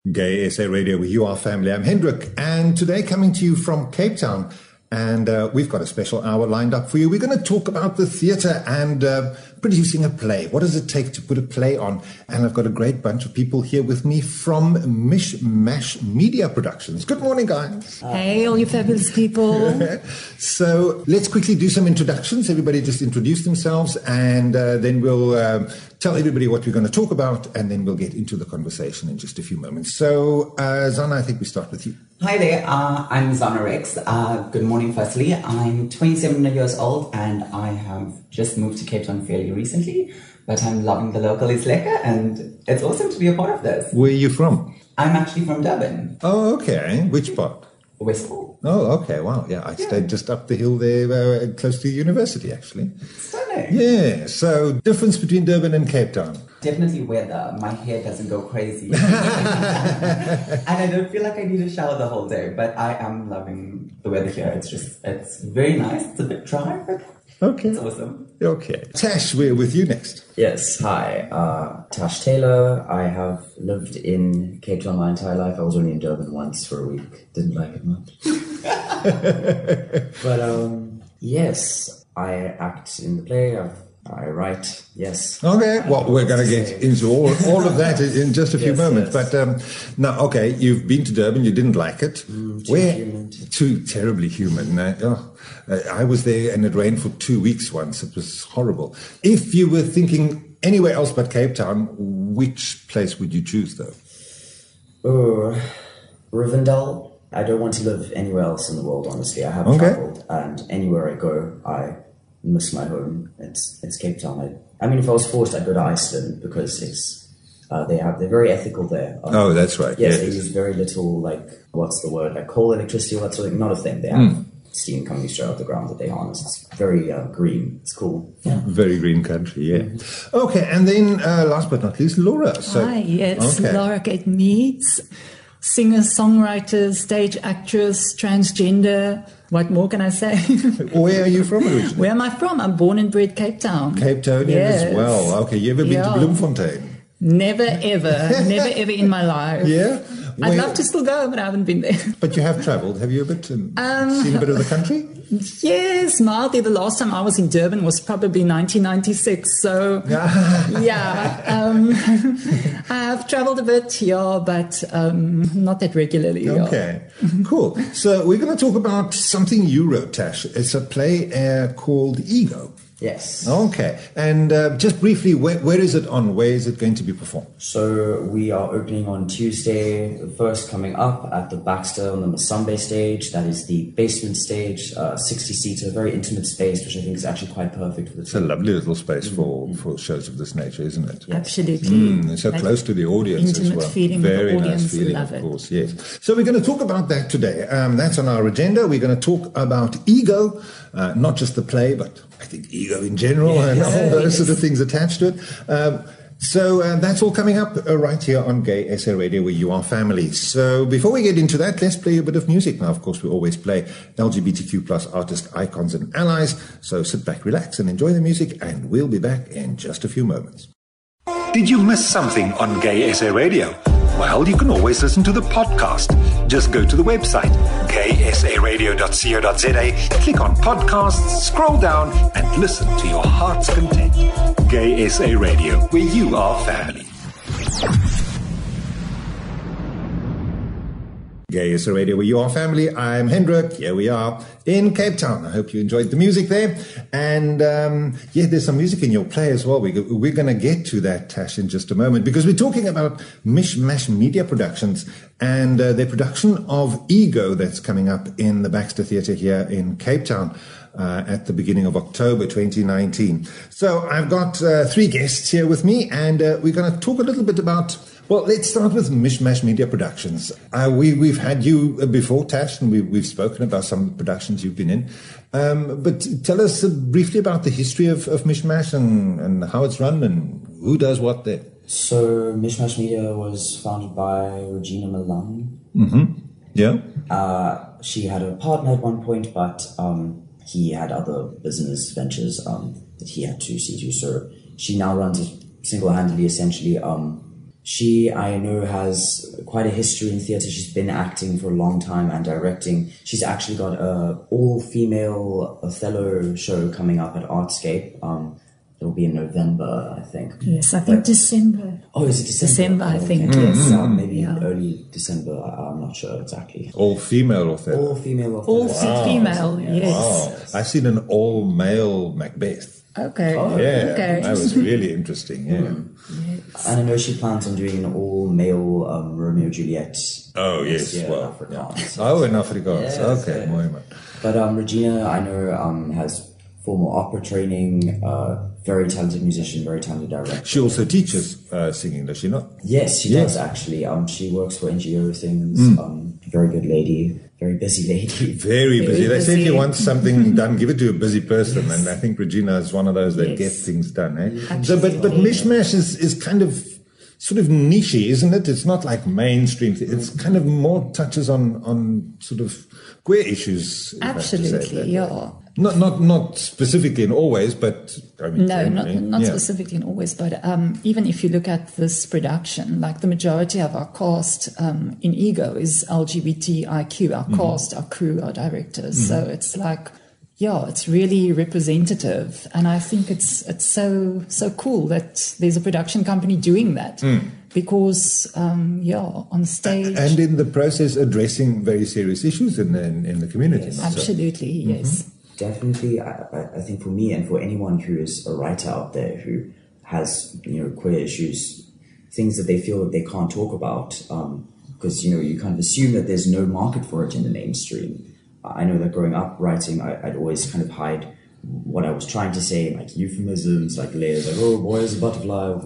Gay SA Radio with You Are Family. I'm Hendrik, and today coming to you from Cape Town. And we've got a special hour lined up for you. We're going to talk about the theatre and producing a play. What does it take to put a play on? And I've got a great bunch of people here with me from Mishmash Media Productions. Good morning, guys. Hey, all you fabulous people. So let's quickly do some introductions. Everybody just introduce themselves, and then we'll tell everybody what we're going to talk about, and then we'll get into the conversation in just a few moments. So, Zana, I think we start with you. Hi there, I'm Zana Rex. Good morning, firstly. I'm 27 years old and I have just moved to Cape Town fairly recently, but I'm loving the local Isleka and it's awesome to be a part of this. Where are you from? I'm actually from Durban. Oh, okay. Which part? Westport. Oh, okay. Wow. Yeah, I stayed just up the hill there, close to the university, actually. Stunning. Yeah. So, difference between Durban and Cape Town? Definitely weather. My hair doesn't go crazy. And I don't feel like I need a shower the whole day, but I am loving the weather here. It's very nice. It's a bit dry, but okay. It's awesome. Okay. Tash, we're with you next. Yes, hi. Tash Taylor. I have lived in Cape Town my entire life. I was only in Durban once for a week. Didn't like it much. But yes, I act in the play. I write, yes. Okay, well, we're going to get into all of that in just a few moments. Yes. But now, okay, you've been to Durban, you didn't like it. Too terribly humid. I was there and it rained for 2 weeks once. It was horrible. If you were thinking anywhere else but Cape Town, which place would you choose, though? Oh, Rivendell. I don't want to live anywhere else in the world, honestly. I have traveled, and anywhere I go, I miss my home. It's Cape Town. I mean, if I was forced, I'd go to Iceland because it's they're very ethical there. Oh, that's right. Yes, they use very little, like, what's the word, like coal, electricity, or that sort of thing. Not a thing. They have steam coming straight out of the ground that they harness. It's very green. It's cool. Yeah. Very green country. Yeah. Okay, and then last but not least, Laura. So, Hi, yes, okay. Laura Kate Meads, singer, songwriter, stage actress, transgender. What more can I say? Where are you from originally? Where am I from? I'm born and bred Cape Town. Cape Townian as well. Okay, you ever been to Bloemfontein? Never ever in my life. Yeah? I'd love to still go, but I haven't been there. But you have travelled. Have you seen a bit of the country? Yes, mildly. The last time I was in Durban was probably 1996. So, yeah. I have travelled a bit, but not that regularly. Okay, cool. So we're going to talk about something you wrote, Tash. It's a play called Ego. Yes. Okay. And just briefly, where is it on? Where is it going to be performed? So we are opening on Tuesday, the first coming up at the Baxter on the Masambe stage. That is the basement stage, 60 seats, a very intimate space, which I think is actually quite perfect for the It's a lovely little space for shows of this nature, isn't it? Yes. Absolutely. So close to the audience as well. Intimate feeling very with the audience. Nice feeling, Love of course, yes. So we're going to talk about that today. That's on our agenda. We're going to talk about Ego, not just the play, but I think ego in general and all those sort of things attached to it. So that's all coming up right here on Gay SA Radio, where you are family. So before we get into that, let's play a bit of music. Now, of course, we always play LGBTQ plus artists, icons and allies. So sit back, relax and enjoy the music, and we'll be back in just a few moments. Did you miss something on Gay SA Radio? Well, you can always listen to the podcast. Just go to the website, gaysaradio.co.za, click on podcasts, scroll down, and listen to your heart's content. Gay SA Radio, where you are family. Gay SA Radio, where you are family. I'm Hendrik. Here we are in Cape Town. I hope you enjoyed the music there. And there's some music in your play as well. We're going to get to that, Tash, in just a moment, because we're talking about Mishmash Media Productions and their production of Ego that's coming up in the Baxter Theatre here in Cape Town at the beginning of October 2019. So I've got three guests here with me, and we're going to talk a little bit about... Well, let's start with Mishmash Media Productions. We've had you before, Tash, and we've spoken about some productions you've been in. But tell us briefly about the history of Mishmash and how it's run and who does what there. So Mishmash Media was founded by Regina Milan. Mm-hmm. Yeah. She had a partner at one point, but he had other business ventures that he had to see to. So she now runs it single-handedly, essentially. She, I know, has quite a history in theatre. She's been acting for a long time and directing. She's actually got a all-female Othello show coming up at Artscape. It'll be in November, I think. Yes, I think December. Oh, is it December? December, I think, okay. yes. Maybe early December. I'm not sure exactly. All-female Othello? All-female Othello. All female, yes. Wow. I've seen an all-male Macbeth. Okay. Yeah, Okay. that was really interesting, yeah. Yes. And I know she plans on doing an all-male Romeo and Juliet. Oh, yes, year, well. Afrikaans. Oh, in Afrikaans. Yes, Okay, yeah. mooi man. But Regina, I know, has formal opera training, very talented musician, very talented director. She also teaches singing, does she not? Yes, she does actually. She works for NGO things. Very good lady, very busy lady. Very busy. They say if you busy. want something done, give it to a busy person. And I think Regina is one of those that Yes. get things done. Eh? So, Absolutely. but Mishmash is kind of sort of nichey, isn't it? It's not like mainstream. It's kind of more touches on sort of queer issues. if I have to say it Absolutely, that way. yeah. Not specifically in Always, but I mean, No, generally, not yeah. specifically in Always, but even if you look at this production, like the majority of our cast in Ego is LGBTIQ, our cast, our crew, our directors. So it's like, yeah, it's really representative. And I think it's so cool that there's a production company doing that. Because, on stage. And in the process, addressing very serious issues in the community. Yes. not so? Absolutely, yes. Definitely, I think for me and for anyone who is a writer out there who has, queer issues, things that they feel that they can't talk about, because, you kind of assume that there's no market for it in the mainstream. I know that growing up writing, I'd always kind of hide what I was trying to say, like euphemisms, like layers, like, oh, boy is a butterfly, or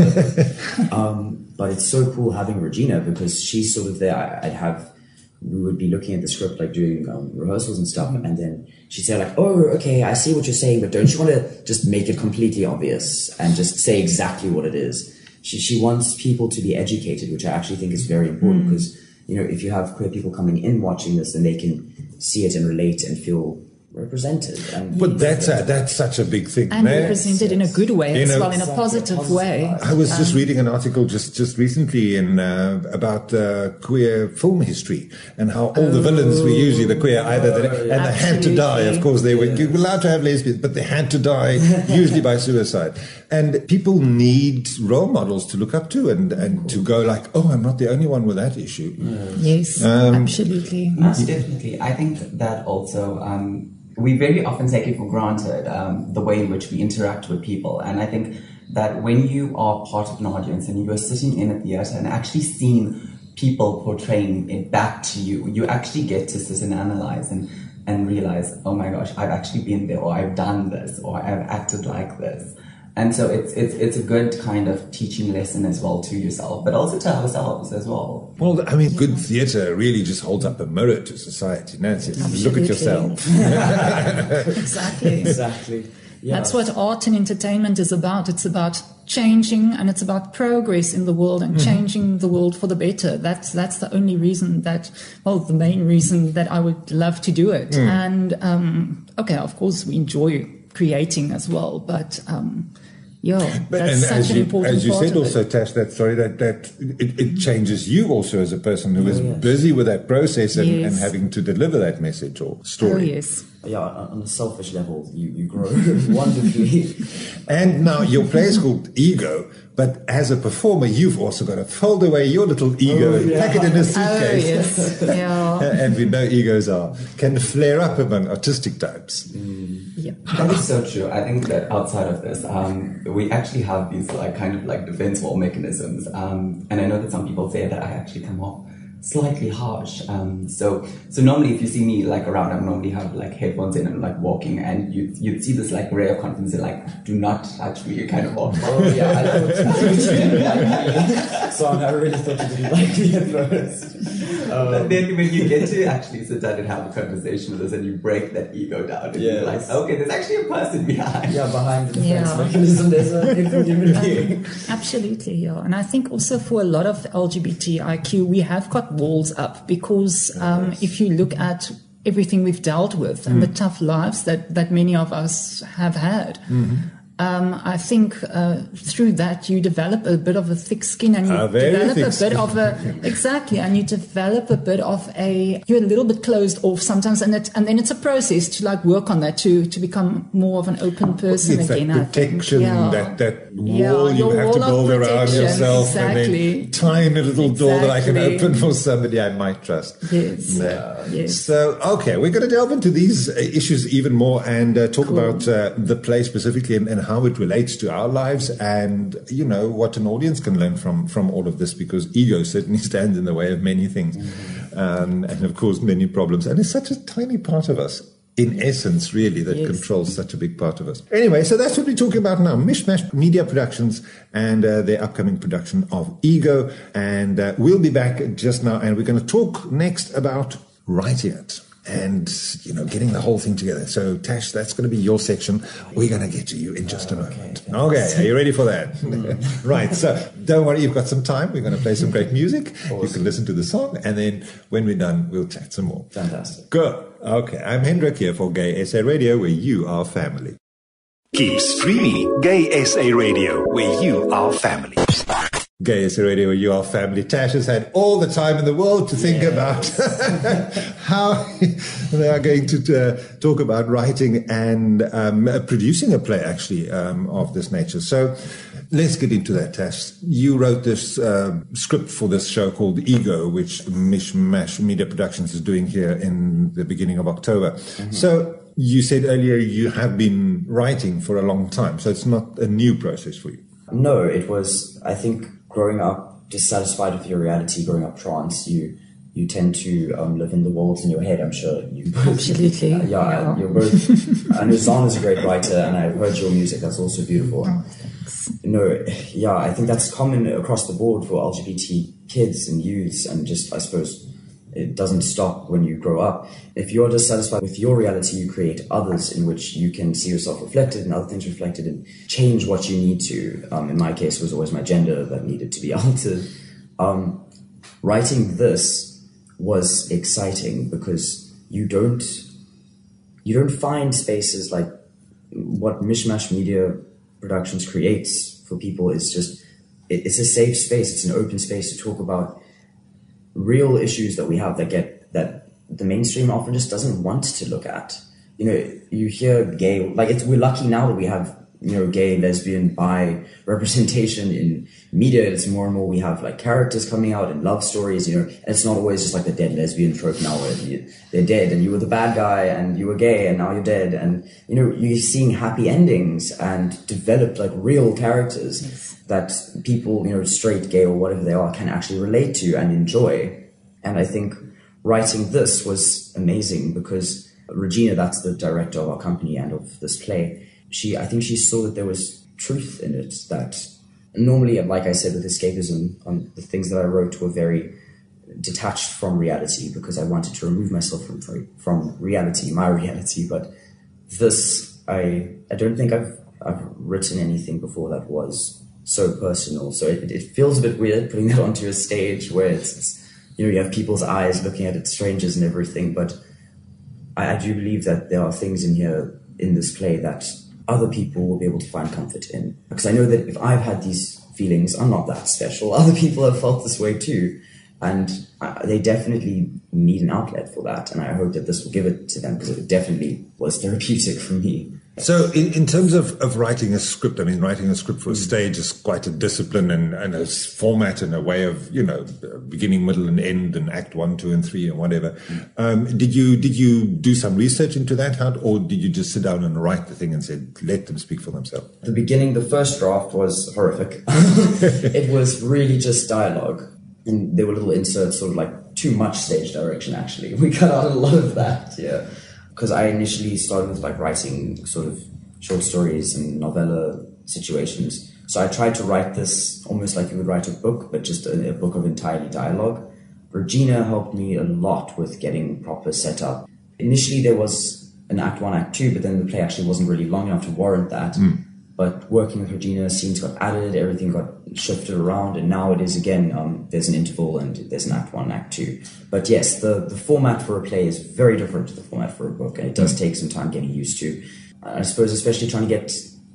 whatever. But it's so cool having Regina because she's sort of there. We would be looking at the script, like doing rehearsals and stuff, and then she'd say like, oh, okay, I see what you're saying, but don't you want to just make it completely obvious and just say exactly what it is? She wants people to be educated, which I actually think is very important because, if you have queer people coming in watching this, then they can see it and relate and feel represented. But that's such a big thing. And man. represented in a good way as well, in a Exactly, positive way. I was just reading an article just recently about queer film history and how all the villains were usually the queer, and they had to die. Of course, they were allowed to have lesbians, but they had to die, usually by suicide. And people need role models to look up to and to go like, oh, I'm not the only one with that issue. Yes, absolutely. Most definitely. I think that also we very often take it for granted, the way in which we interact with people. And I think that when you are part of an audience and you are sitting in a theatre and actually seeing people portraying it back to you, you actually get to sit and analyze and realize, oh my gosh, I've actually been there, or I've done this, or I've acted like this. And so it's a good kind of teaching lesson as well to yourself, but also to ourselves as well. Well, I mean, good theatre really just holds up a mirror to society. It says, look at yourself. Exactly. Exactly. Yeah. That's what art and entertainment is about. It's about changing, and it's about progress in the world and changing the world for the better. That's the only reason the main reason that I would love to do it. And, of course, we enjoy creating as well, but that's such an important as you part said of also, it. Tash, that it changes you also as a person who is busy with that process and having to deliver that message or story. Oh, yes. Yeah, on a selfish level, you grow wonderfully. And now your play is called Ego, but as a performer, you've also got to fold away your little ego and pack it in a suitcase. Oh, yes. Yeah. And we know egos can flare up among artistic types. Yeah. That is so true. I think that outside of this, we actually have these kind of defense wall mechanisms. And I know that some people say that I actually come off slightly harsh. So normally if you see me around, I normally have headphones in and I'm walking, and you'd see this ray of confidence and do not touch me kind of off. Oh yeah, I thought you didn't like me. So I really thought you didn't like me at first. But then when you get to actually sit down and have a conversation with us and you break that ego down and you're like, okay, there's actually a person behind. Yeah, behind the defense Yeah. mechanism, there's a different human being. Absolutely, yeah. And I think also for a lot of LGBTIQ, we have got walls up because if you look at everything we've dealt with and the tough lives that many of us have had, I think through that you develop a bit of a thick skin, and you develop a bit of and you develop a bit of you're a little bit closed off sometimes, and then it's a process to like work on that to become more of an open person again. That protection, that wall you have to build around yourself, and then tiny little door that I can open for somebody I might trust. Yes. Yes. So, okay, we're going to delve into these issues even more and talk about the play specifically and how it relates to our lives, and what an audience can learn from all of this, because ego certainly stands in the way of many things, and of course many problems, and it's such a tiny part of us in essence, really, that controls such a big part of us. Anyway, so that's what we're talking about now. Mishmash Media Productions and their upcoming production of Ego, and we'll be back just now, and we're going to talk next about writing it and getting the whole thing together. So Tash, that's going to be your section. We're going to get to you in just a moment. Okay, are you ready for that? Right, so don't worry, you've got some time. We're going to play some great music. Awesome. You can listen to the song, and then when we're done, we'll chat some more. Fantastic. Good. Okay, I'm Hendrik here for Gay SA Radio, where you are family. Keep streaming Gay SA Radio, where you are family. Gay SA Radio, where you are family. Tash has had all the time in the world to think about how they are going to talk about writing and producing a play, actually, of this nature. So let's get into that, Tash. You wrote this script for this show called Ego, which Mishmash Media Productions is doing here in the beginning of October. Mm-hmm. So you said earlier you have been writing for a long time, so it's not a new process for you. No, it was, I think, growing up dissatisfied with your reality, growing up trans, you tend to live in the worlds in your head. I'm sure you both. Absolutely. You're both. I know Zahn is a great writer, and I've heard your music. That's also beautiful. Oh, thanks. I think that's common across the board for LGBT kids and youths, and just, I suppose, it doesn't stop when you grow up. If you're dissatisfied with your reality, you create others in which you can see yourself reflected and other things reflected, and change what you need to. In my case, it was always my gender that needed to be altered. Writing this was exciting because you don't find spaces like what Mishmash Media Productions creates for people. It's just, it's a safe space. It's an open space to talk about real issues that we have that the mainstream often just doesn't want to look at. You hear gay, we're lucky now that we have, gay, lesbian, bi representation in media. It's more and more, we have like characters coming out and love stories, and it's not always just like the dead lesbian trope now where they're dead and you were the bad guy and you were gay and now you're dead. And, you're seeing happy endings and developed like real characters that people, straight, gay or whatever they are, can actually relate to and enjoy. And I think writing this was amazing because Regina, that's the director of our company and of this play, I think she saw that there was truth in it, that normally, like I said, with escapism, the things that I wrote were very detached from reality because I wanted to remove myself from reality, my reality. But this, I don't think I've written anything before that was so personal. So it feels a bit weird putting that onto a stage where it's you have people's eyes looking at it, strangers and everything. But I do believe that there are things in here, in this play, that other people will be able to find comfort in. Because I know that if I've had these feelings, I'm not that special. Other people have felt this way too. And they definitely need an outlet for that. And I hope that this will give it to them, because it definitely was therapeutic for me. So in terms of writing a script, I mean, writing a script for a stage is quite a discipline and a format and a way of, beginning, middle and end and act 1, 2 and 3 and whatever. Did you do some research into that, or did you just sit down and write the thing and said, let them speak for themselves? The beginning, the first draft was horrific. It was really just dialogue. And there were little inserts, sort of like too much stage direction, actually. We cut out a lot of that, yeah. Because I initially started with like writing sort of short stories and novella situations. So I tried to write this almost like you would write a book, but just a book of entirely dialogue. Regina helped me a lot with getting proper setup. Initially there was an act 1, act 2, but then the play actually wasn't really long enough to warrant that. But working with Regina, scenes got added, everything got shifted around, and now it is again, there's an interval and there's an act 1, act 2. But yes, the format for a play is very different to the format for a book, and it does take some time getting used to. I suppose especially trying to get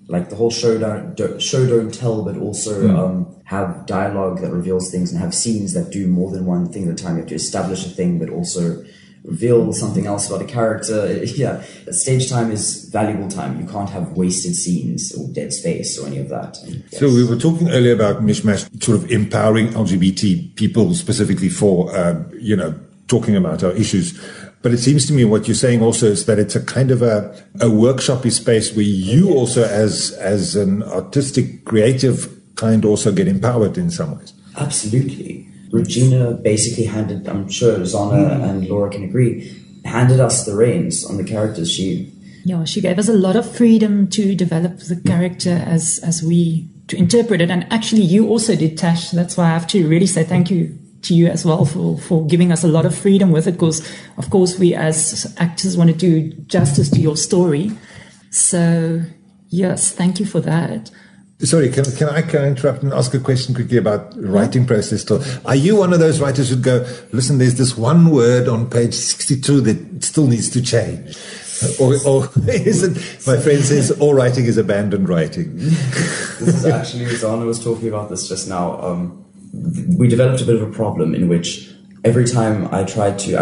like the whole show don't tell, but also have dialogue that reveals things and have scenes that do more than one thing at a time. You have to establish a thing, but also reveal something else about a character. Yeah, stage time is valuable time. You can't have wasted scenes or dead space or any of that. Yes. So we were talking earlier about Mishmash sort of empowering LGBT people specifically for, talking about our issues. But it seems to me what you're saying also is that it's a kind of a workshopy space where you also as an artistic, creative kind also get empowered in some ways. Absolutely. Regina basically handed, I'm sure Zana and Laura can agree, handed us the reins on the characters. She gave us a lot of freedom to develop the character as we to interpret it. And actually you also did, Tash. That's why I have to really say thank you to you as well for giving us a lot of freedom with it, because of course we as actors want to do justice to your story. So yes, thank you for that. Sorry, can I interrupt and ask a question quickly about writing process still? Are you one of those writers who'd go, listen, there's this one word on page 62 that still needs to change? Or is it, my friend says, all writing is abandoned writing? This is actually, Zana was talking about this just now. We developed a bit of a problem in which every time I tried to,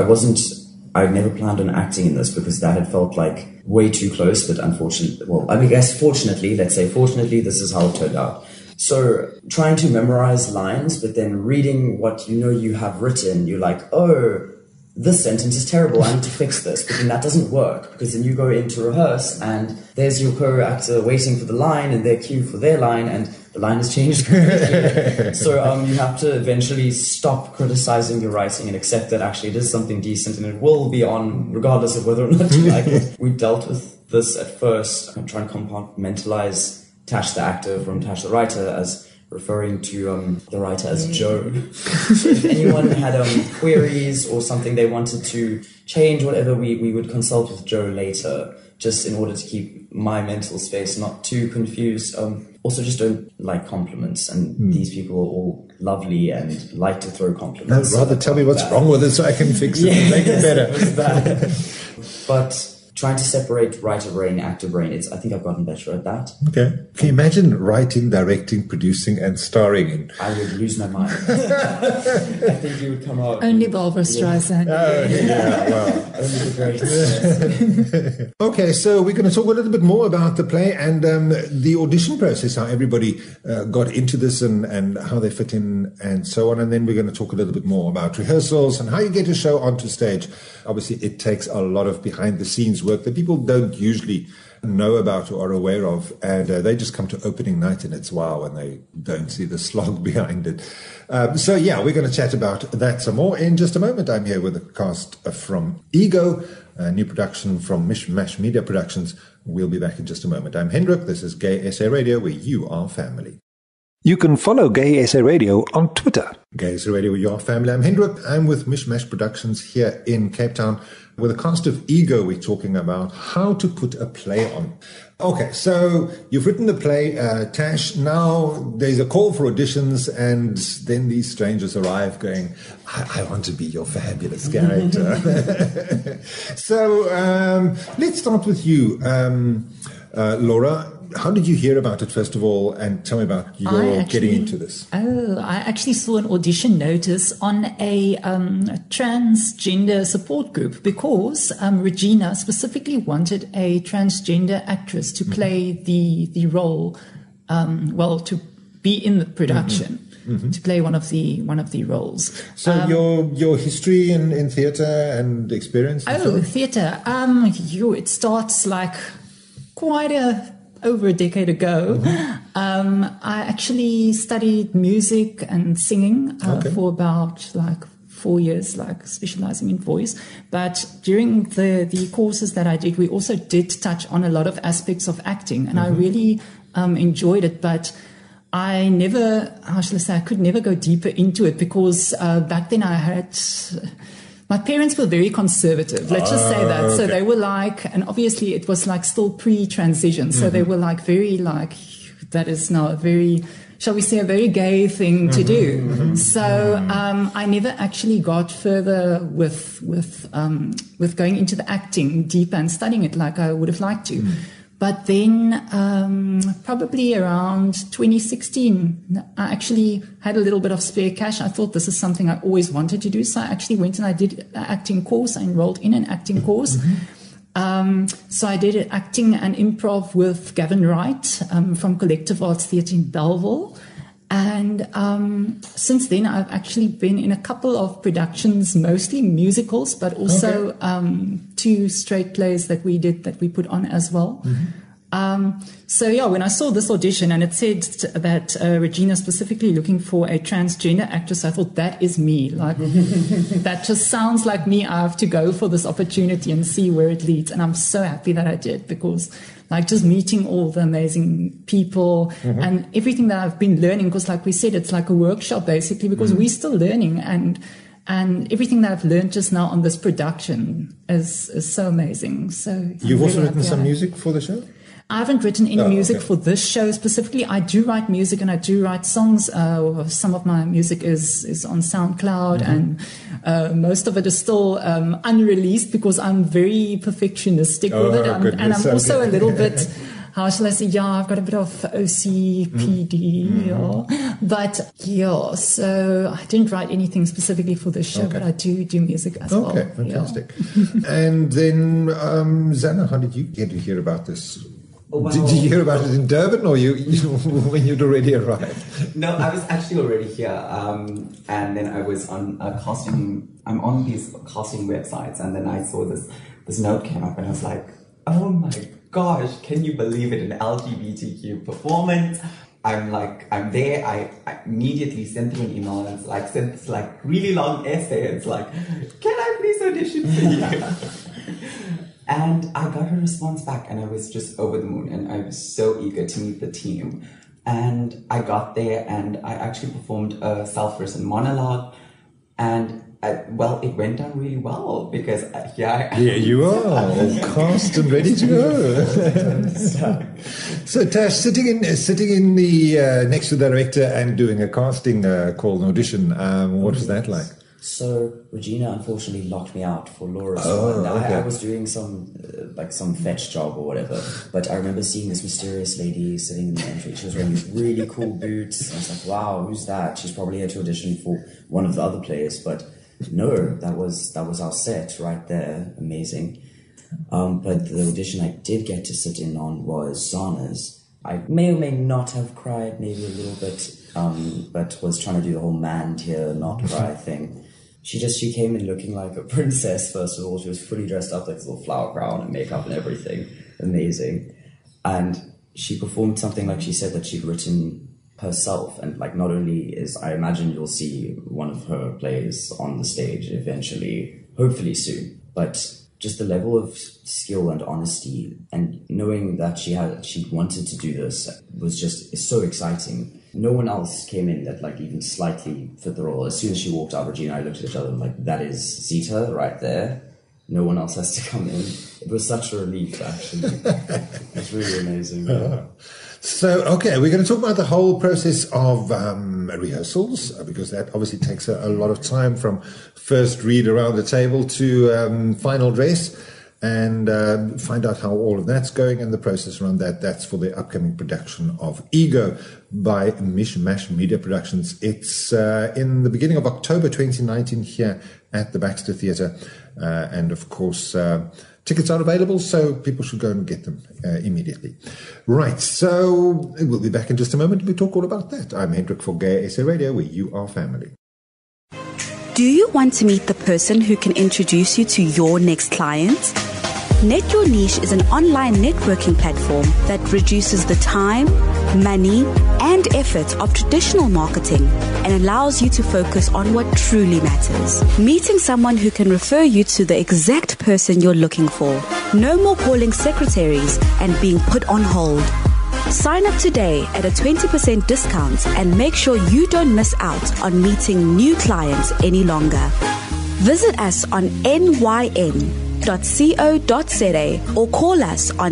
I never planned on acting in this because that had felt like way too close, but unfortunately, fortunately, this is how it turned out. So trying to memorize lines, but then reading what you have written, you're like, oh, this sentence is terrible, I need to fix this. But then that doesn't work, because then you go in to rehearse and there's your co-actor waiting for the line and their cue for their line, and the line has changed completely. So you have to eventually stop criticizing your writing and accept that actually it is something decent and it will be on regardless of whether or not you like it. We dealt with this at first. I'm trying to compartmentalize Tash the actor from Tash the writer as referring to the writer as Joe. So if anyone had queries or something they wanted to change, whatever, we would consult with Joe later, just in order to keep my mental space not too confused. Also, just don't like compliments, and these people are all lovely and like to throw compliments. No, rather tell me what's wrong with it so I can fix it and make it better. It was bad. But trying to separate writer brain, actor brain, I think I've gotten better at that. Okay. Can you imagine writing, directing, producing, and starring in? I would lose my mind. I think you would come out. Only Barbara Streisand. Oh, yeah, well. Only the greatest. Okay, so we're going to talk a little bit more about the play and the audition process, how everybody got into this and how they fit in and so on. And then we're going to talk a little bit more about rehearsals and how you get a show onto stage. Obviously, it takes a lot of behind-the-scenes work that people don't usually know about or are aware of, and they just come to opening night and it's wow, and they don't see the slog behind it. So yeah, we're going to chat about that some more in just a moment. I'm here with the cast from Ego, a new production from Mishmash Media Productions. We'll be back in just a moment. I'm Hendrik. This is Gay SA Radio, where you are family. You can follow Gay SA Radio on Twitter. Gay SA Radio, where you are family. I'm Hendrik. I'm with Mishmash Productions here in Cape Town. With the cast of Ego, we're talking about how to put a play on. Okay, so you've written the play, Tash. Now there's a call for auditions, and then these strangers arrive going, I want to be your fabulous character. So let's start with you, Laura. How did you hear about it, first of all, and tell me about your getting into this? I actually saw an audition notice on a transgender support group because Regina specifically wanted a transgender actress to play the role, to be in the production. Mm-hmm. To play one of the roles. So your history in theatre and experience? Theatre. It starts like quite over a decade ago. Mm-hmm. I actually studied music and singing for about 4 years, specializing in voice. But during the courses that I did, we also did touch on a lot of aspects of acting, and I really enjoyed it. But I could never go deeper into it because back then my parents were very conservative, let's just say that. Okay. So they were and obviously it was still pre-transition. So they were very that is now a very, shall we say, a very gay thing to do. Mm-hmm. So I never actually got further with going into the acting deeper and studying it like I would have liked to. Mm. But then probably around 2016, I actually had a little bit of spare cash. I thought this is something I always wanted to do. So I actually went and I did an acting course. I enrolled in an acting course. So I did acting and improv with Gavin Wright from Collective Arts Theatre in Belleville. And since then, I've actually been in a couple of productions, mostly musicals, but also 2 straight plays that we put on as well. So yeah, when I saw this audition and it said that Regina specifically looking for a transgender actress, I thought that is me. Like that just sounds like me. I have to go for this opportunity and see where it leads. And I'm so happy that I did, because like just meeting all the amazing people and everything that I've been learning, because like we said, it's like a workshop basically, because we're still learning, and everything that I've learned just now on this production is so amazing. So you've also written some music for the show? I haven't written any music for this show specifically. I do write music and I do write songs. Some of my music is on SoundCloud, and most of it is still unreleased because I'm very perfectionistic with it. And I'm also a little bit, how shall I say, I've got a bit of OCPD. But so I didn't write anything specifically for this show, but I do music as well. Okay, fantastic. And then, Zana, how did you get to hear about this? Well, did you hear about it in Durban, or you when you'd already arrived? No, I was actually already here, and then I was on a casting. I'm on these casting websites, and then I saw this note came up, and I was like, "Oh my gosh, can you believe it? An LGBTQ performance!" I'm there. I immediately sent them an email, and sent this really long essay. It's like, "Can I please audition for you?" And I got a response back, and I was just over the moon, and I was so eager to meet the team. And I got there, and I actually performed a self-written monologue, and it went down really well, because here you are, all cast and ready to go. So Tash, sitting in the next to the director and doing a casting call, an audition, what was that like? So Regina unfortunately locked me out for Laura's one. I was doing some fetch job or whatever, but I remember seeing this mysterious lady sitting in the entry. She was wearing these really cool boots. I was like, wow, who's that? She's probably here to audition for one of the other players, but no, that was our set right there. Amazing. But the audition I did get to sit in on was Zana's. I may or may not have cried, maybe a little bit, but was trying to do the whole man tear, not cry thing. She came in looking like a princess, first of all. She was fully dressed up, like this little flower crown and makeup and everything. Amazing. And she performed something like she said that she'd written herself. And not only I imagine you'll see one of her plays on the stage eventually, hopefully soon. But just the level of skill and honesty, and knowing that she wanted to do this was just so exciting. No one else came in that even slightly fit the role. As soon as she walked out, Regina and I looked at each other and that is Zita right there. No one else has to come in. It was such a relief, actually. It's really amazing. So, okay, we're going to talk about the whole process of rehearsals, because that obviously takes a lot of time, from first read around the table to final dress, and find out how all of that's going and the process around that. That's for the upcoming production of Ego by Mishmash Media Productions. It's in the beginning of October 2019 here at the Baxter Theatre. And of course, tickets are available, so people should go and get them immediately. Right, so we'll be back in just a moment. We talk all about that. I'm Hendrik for Gay SA Radio, where you are family. Do you want to meet the person who can introduce you to your next client? Net Your Niche is an online networking platform that reduces the time, money, and effort of traditional marketing and allows you to focus on what truly matters. Meeting someone who can refer you to the exact person you're looking for. No more calling secretaries and being put on hold. Sign up today at a 20% discount and make sure you don't miss out on meeting new clients any longer. Visit us on nyn.co.za or call us on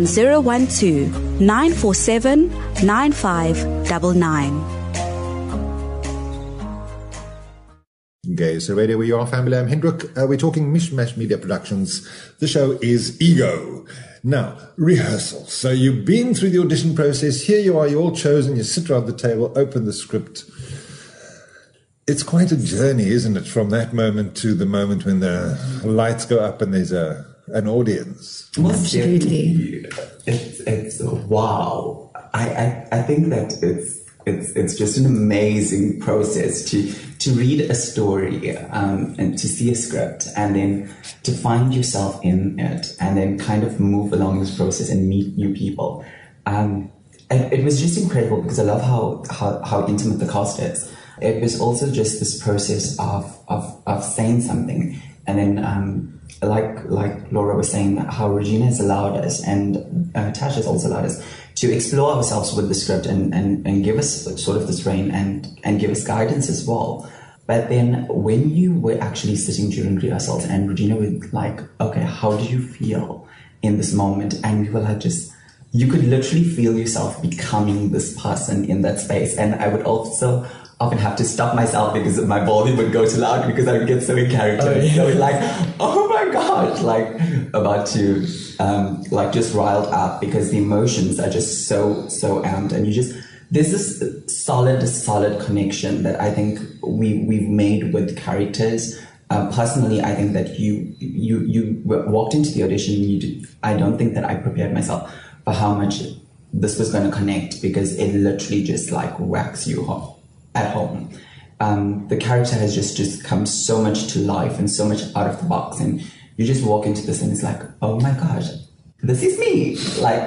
012-947-9599. Gay SA Radio, where you are, family. I'm Hendrik. We're talking Mishmash Media Productions. The show is Ego. Now, rehearsal. So you've been through the audition process. Here you are, you're all chosen. You sit around the table, open the script. It's quite a journey, isn't it, from that moment to the moment when the lights go up and there's an audience. Absolutely. It's wow. I think that it's just an amazing process to read a story and to see a script and then to find yourself in it and then kind of move along this process and meet new people. And it was just incredible because I love how intimate the cast is. It was also just this process of saying something and then like Laura was saying, how Regina has allowed us and Tasha has also allowed us to explore ourselves with the script and give us sort of this rein and give us guidance as well. But then when you were actually sitting during rehearsals and Regina was like, okay, how do you feel in this moment? And we were like, you could literally feel yourself becoming this person in that space. And I would also often have to stop myself because my volume would go too loud because I would get so in character. Oh, yeah. So it's like, oh my gosh, like about to just riled up because the emotions are just so amped, and there's this solid connection that I think we've made with characters. Personally, I think that you walked into the audition. I don't think that I prepared myself for how much this was going to connect because it literally just like whacks you at home. The character has just come so much to life and so much out of the box, and you just walk into this and it's like, oh my gosh, this is me. Like,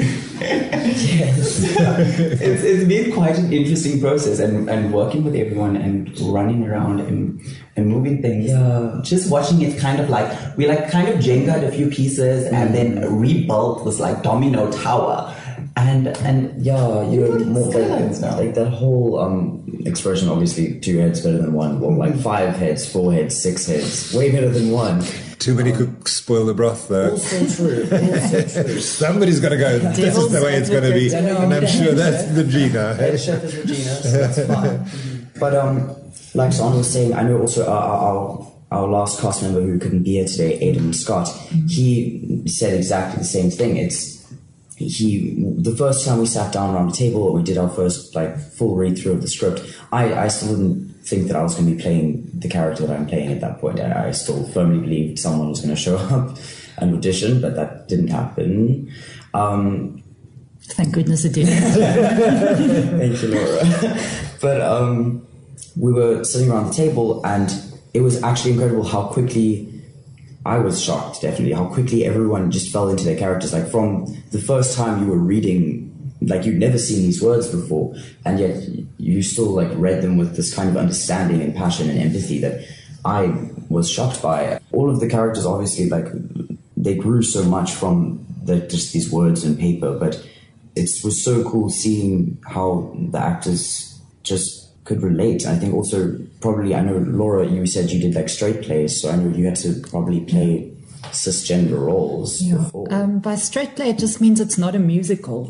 yes. It's been quite an interesting process, and working with everyone and running around and moving things. Yeah. Just watching it kind of like, we like kind of Jengaed a few pieces and then rebuilt this like domino tower. And yeah, you're more like that whole expression, obviously 2 heads better than one, or like 5 heads, 4 heads, 6 heads, way better than one. Too many cooks spoil the broth, though. Also true. Somebody's got to go. This is the way it's going to be, and I'm sure that's Regina. The chef is Regina, so that's fine. But like Sana was saying, I know also our last cast member who couldn't be here today, Aidan Scott, he said exactly the same thing. The first time we sat down around the table and we did our first like full read through of the script, I still didn't think that I was going to be playing the character that I'm playing at that point. I still firmly believed someone was going to show up and audition, but that didn't happen. Thank goodness it did. Thank you, Laura. But we were sitting around the table and it was actually incredible how quickly, I was shocked, definitely, how quickly everyone just fell into their characters. Like from the first time you were reading, like you'd never seen these words before, and yet you still like read them with this kind of understanding and passion and empathy that I was shocked by. All of the characters, obviously, like they grew so much from just these words and paper, but it was so cool seeing how the actors just could relate. I think also probably, I know Laura, you said you did like straight plays, so I know you had to probably play cisgender roles before. By straight play, it just means it's not a musical.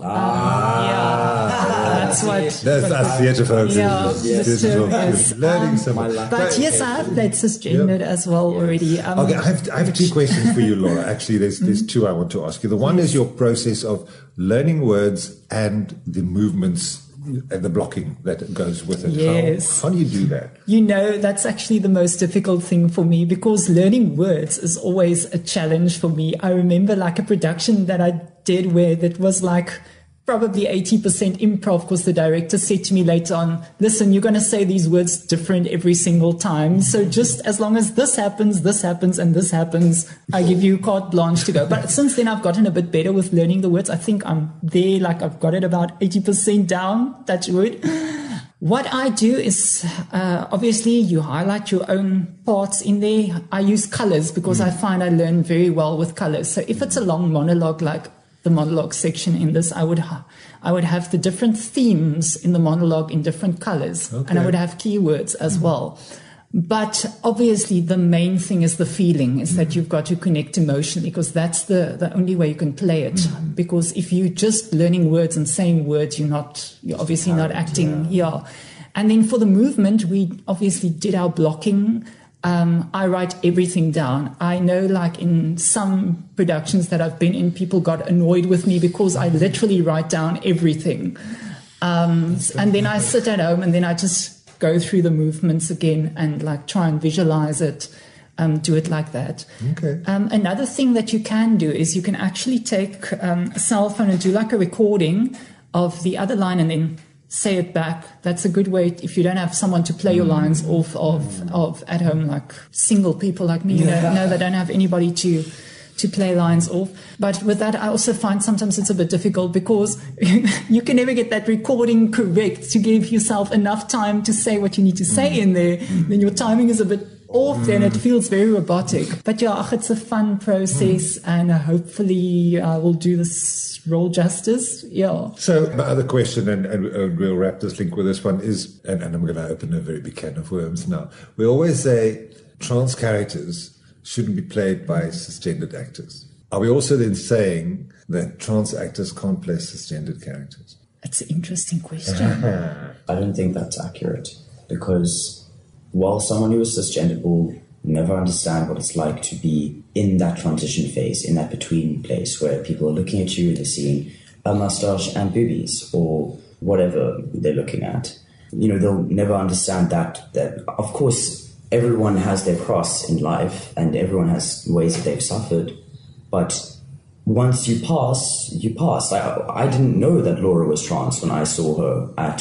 That's what. That's us theatre folks. Learning something. But yes, I have played cisgendered as well already. Okay, I have 2 questions for you, Laura. Actually, there's 2 I want to ask you. The one is your process of learning words and the movements and the blocking that goes with it. Yes. How do you do that? You know, that's actually the most difficult thing for me because learning words is always a challenge for me. I remember like a production that I did where that was like probably 80% improv because the director said to me later on, listen, you're going to say these words different every single time. So just as long as this happens, and this happens, I give you carte blanche to go. But since then, I've gotten a bit better with learning the words. I think I'm there, like I've got it about 80% down, touch wood. What I do is, obviously, you highlight your own parts in there. I use colors because I find I learn very well with colors. So if it's a long monologue, like the monologue section in this, I would have the different themes in the monologue in different colors, and I would have keywords as well. But obviously, the main thing is the feeling, is that you've got to connect emotionally, because that's the only way you can play it. Because if you're just learning words and saying words, you're obviously not acting. And then for the movement, we obviously did our blocking. I write everything down. I know, like in some productions that I've been in, people got annoyed with me because I literally write down everything. And then I sit at home and then I just go through the movements again and like try and visualize it, do it like that. Okay. Another thing that you can do is you can actually take a cell phone and do like a recording of the other line and then say it back. That's a good way if you don't have someone to play your lines off of at home, like single people like me, no, they don't have anybody to play lines off. But with that, I also find sometimes it's a bit difficult because you can never get that recording correct to give yourself enough time to say what you need to say in there. Then your timing is a bit off, then it feels very robotic. But yeah, it's a fun process, and hopefully I will do this role justice. Yeah. So my other question, and we'll wrap this link with this one, is, and I'm going to open a very big can of worms now. We always say trans characters shouldn't be played by cisgendered actors. Are we also then saying that trans actors can't play cisgendered characters? That's an interesting question. I don't think that's accurate, because while someone who is cisgendered will never understand what it's like to be in that transition phase, in that between place where people are looking at you and they're seeing a mustache and boobies or whatever they're looking at, they'll never understand that of course everyone has their cross in life and everyone has ways that they've suffered. But once you pass, you pass. I didn't know that Laura was trans when I saw her at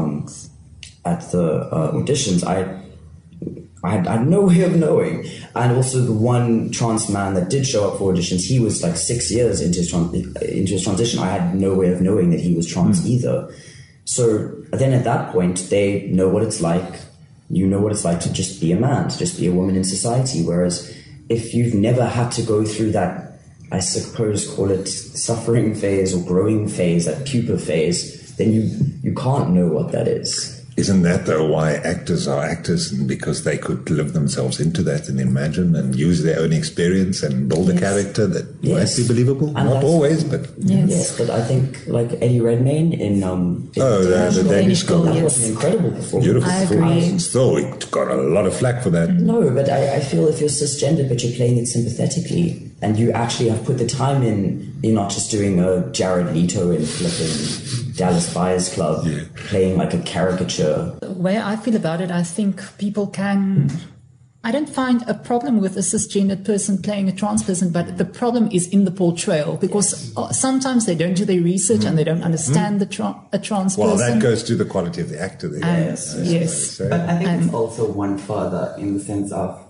the auditions. I had no way of knowing. And also the one trans man that did show up for auditions, he was like 6 years into his transition. I had no way of knowing that he was trans either. So then at that point, they know what it's like. You know what it's like to just be a man, to just be a woman in society. Whereas if you've never had to go through that, I suppose, call it suffering phase or growing phase, that pupa phase, then you can't know what that is. Isn't that, though, why actors are actors? And because they could live themselves into that and imagine and use their own experience and build a character that might be believable? And not always, but... Yes, but I think, like Eddie Redmayne in the Danish Girl. That was an incredible performance. Beautiful I performance. agree. Still, we got a lot of flack for that. No, but I feel if you're cisgendered but you're playing it sympathetically and you actually have put the time in, you're not just doing a Jared Leto in flipping Dallas Buyers Club, playing like a caricature. The way I feel about it, I think people can... I don't find a problem with a cisgendered person playing a trans person, but the problem is in the portrayal, because sometimes they don't do their research and they don't understand a trans person. Well, that goes to the quality of the actor there. Yes. But I think it's also one further in the sense of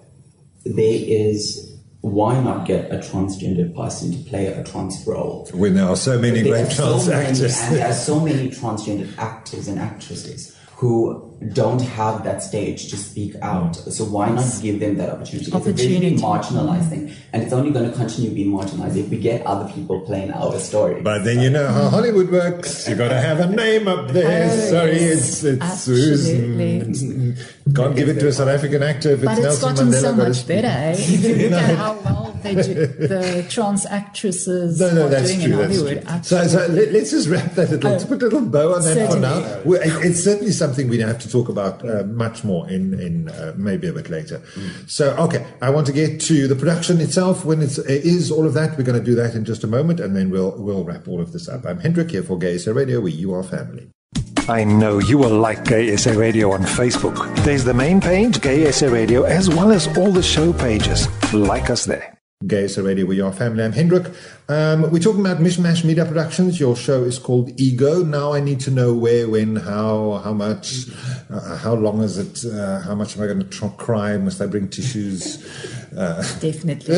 why not get a transgendered person to play a trans role? When there are so many great trans actors. And there are so many transgendered actors and actresses who don't have that stage to speak out. So why not give them that opportunity? It's a very marginalized thing. And it's only going to continue being marginalized if we get other people playing our story. But then you know how Hollywood works. You got to have a name up there. Sorry, it's Susan. Can't give it to a South African actor if it's Nelson Mandela. But it's gotten so much better. If you look at how well the trans actresses are doing in Hollywood. So let's just wrap that. Let's put a little bow on that for now. It's certainly something we have to talk about much more in maybe a bit later. So, okay, I want to get to the production itself. When it is all of that, we're going to do that in just a moment, and then we'll wrap all of this up. I'm Hendrik here for Gay SA Radio, where you are family. I know you will like Gay SA Radio on Facebook. There's the main page, Gay SA Radio, as well as all the show pages. Like us there. Gay SA Radio, we are family. I'm Hendrik. We're talking about Mishmash Media Productions. Your show is called Ego. Now I need to know where, when, how much, how long is it, how much am I going to cry? Must I bring tissues? Definitely.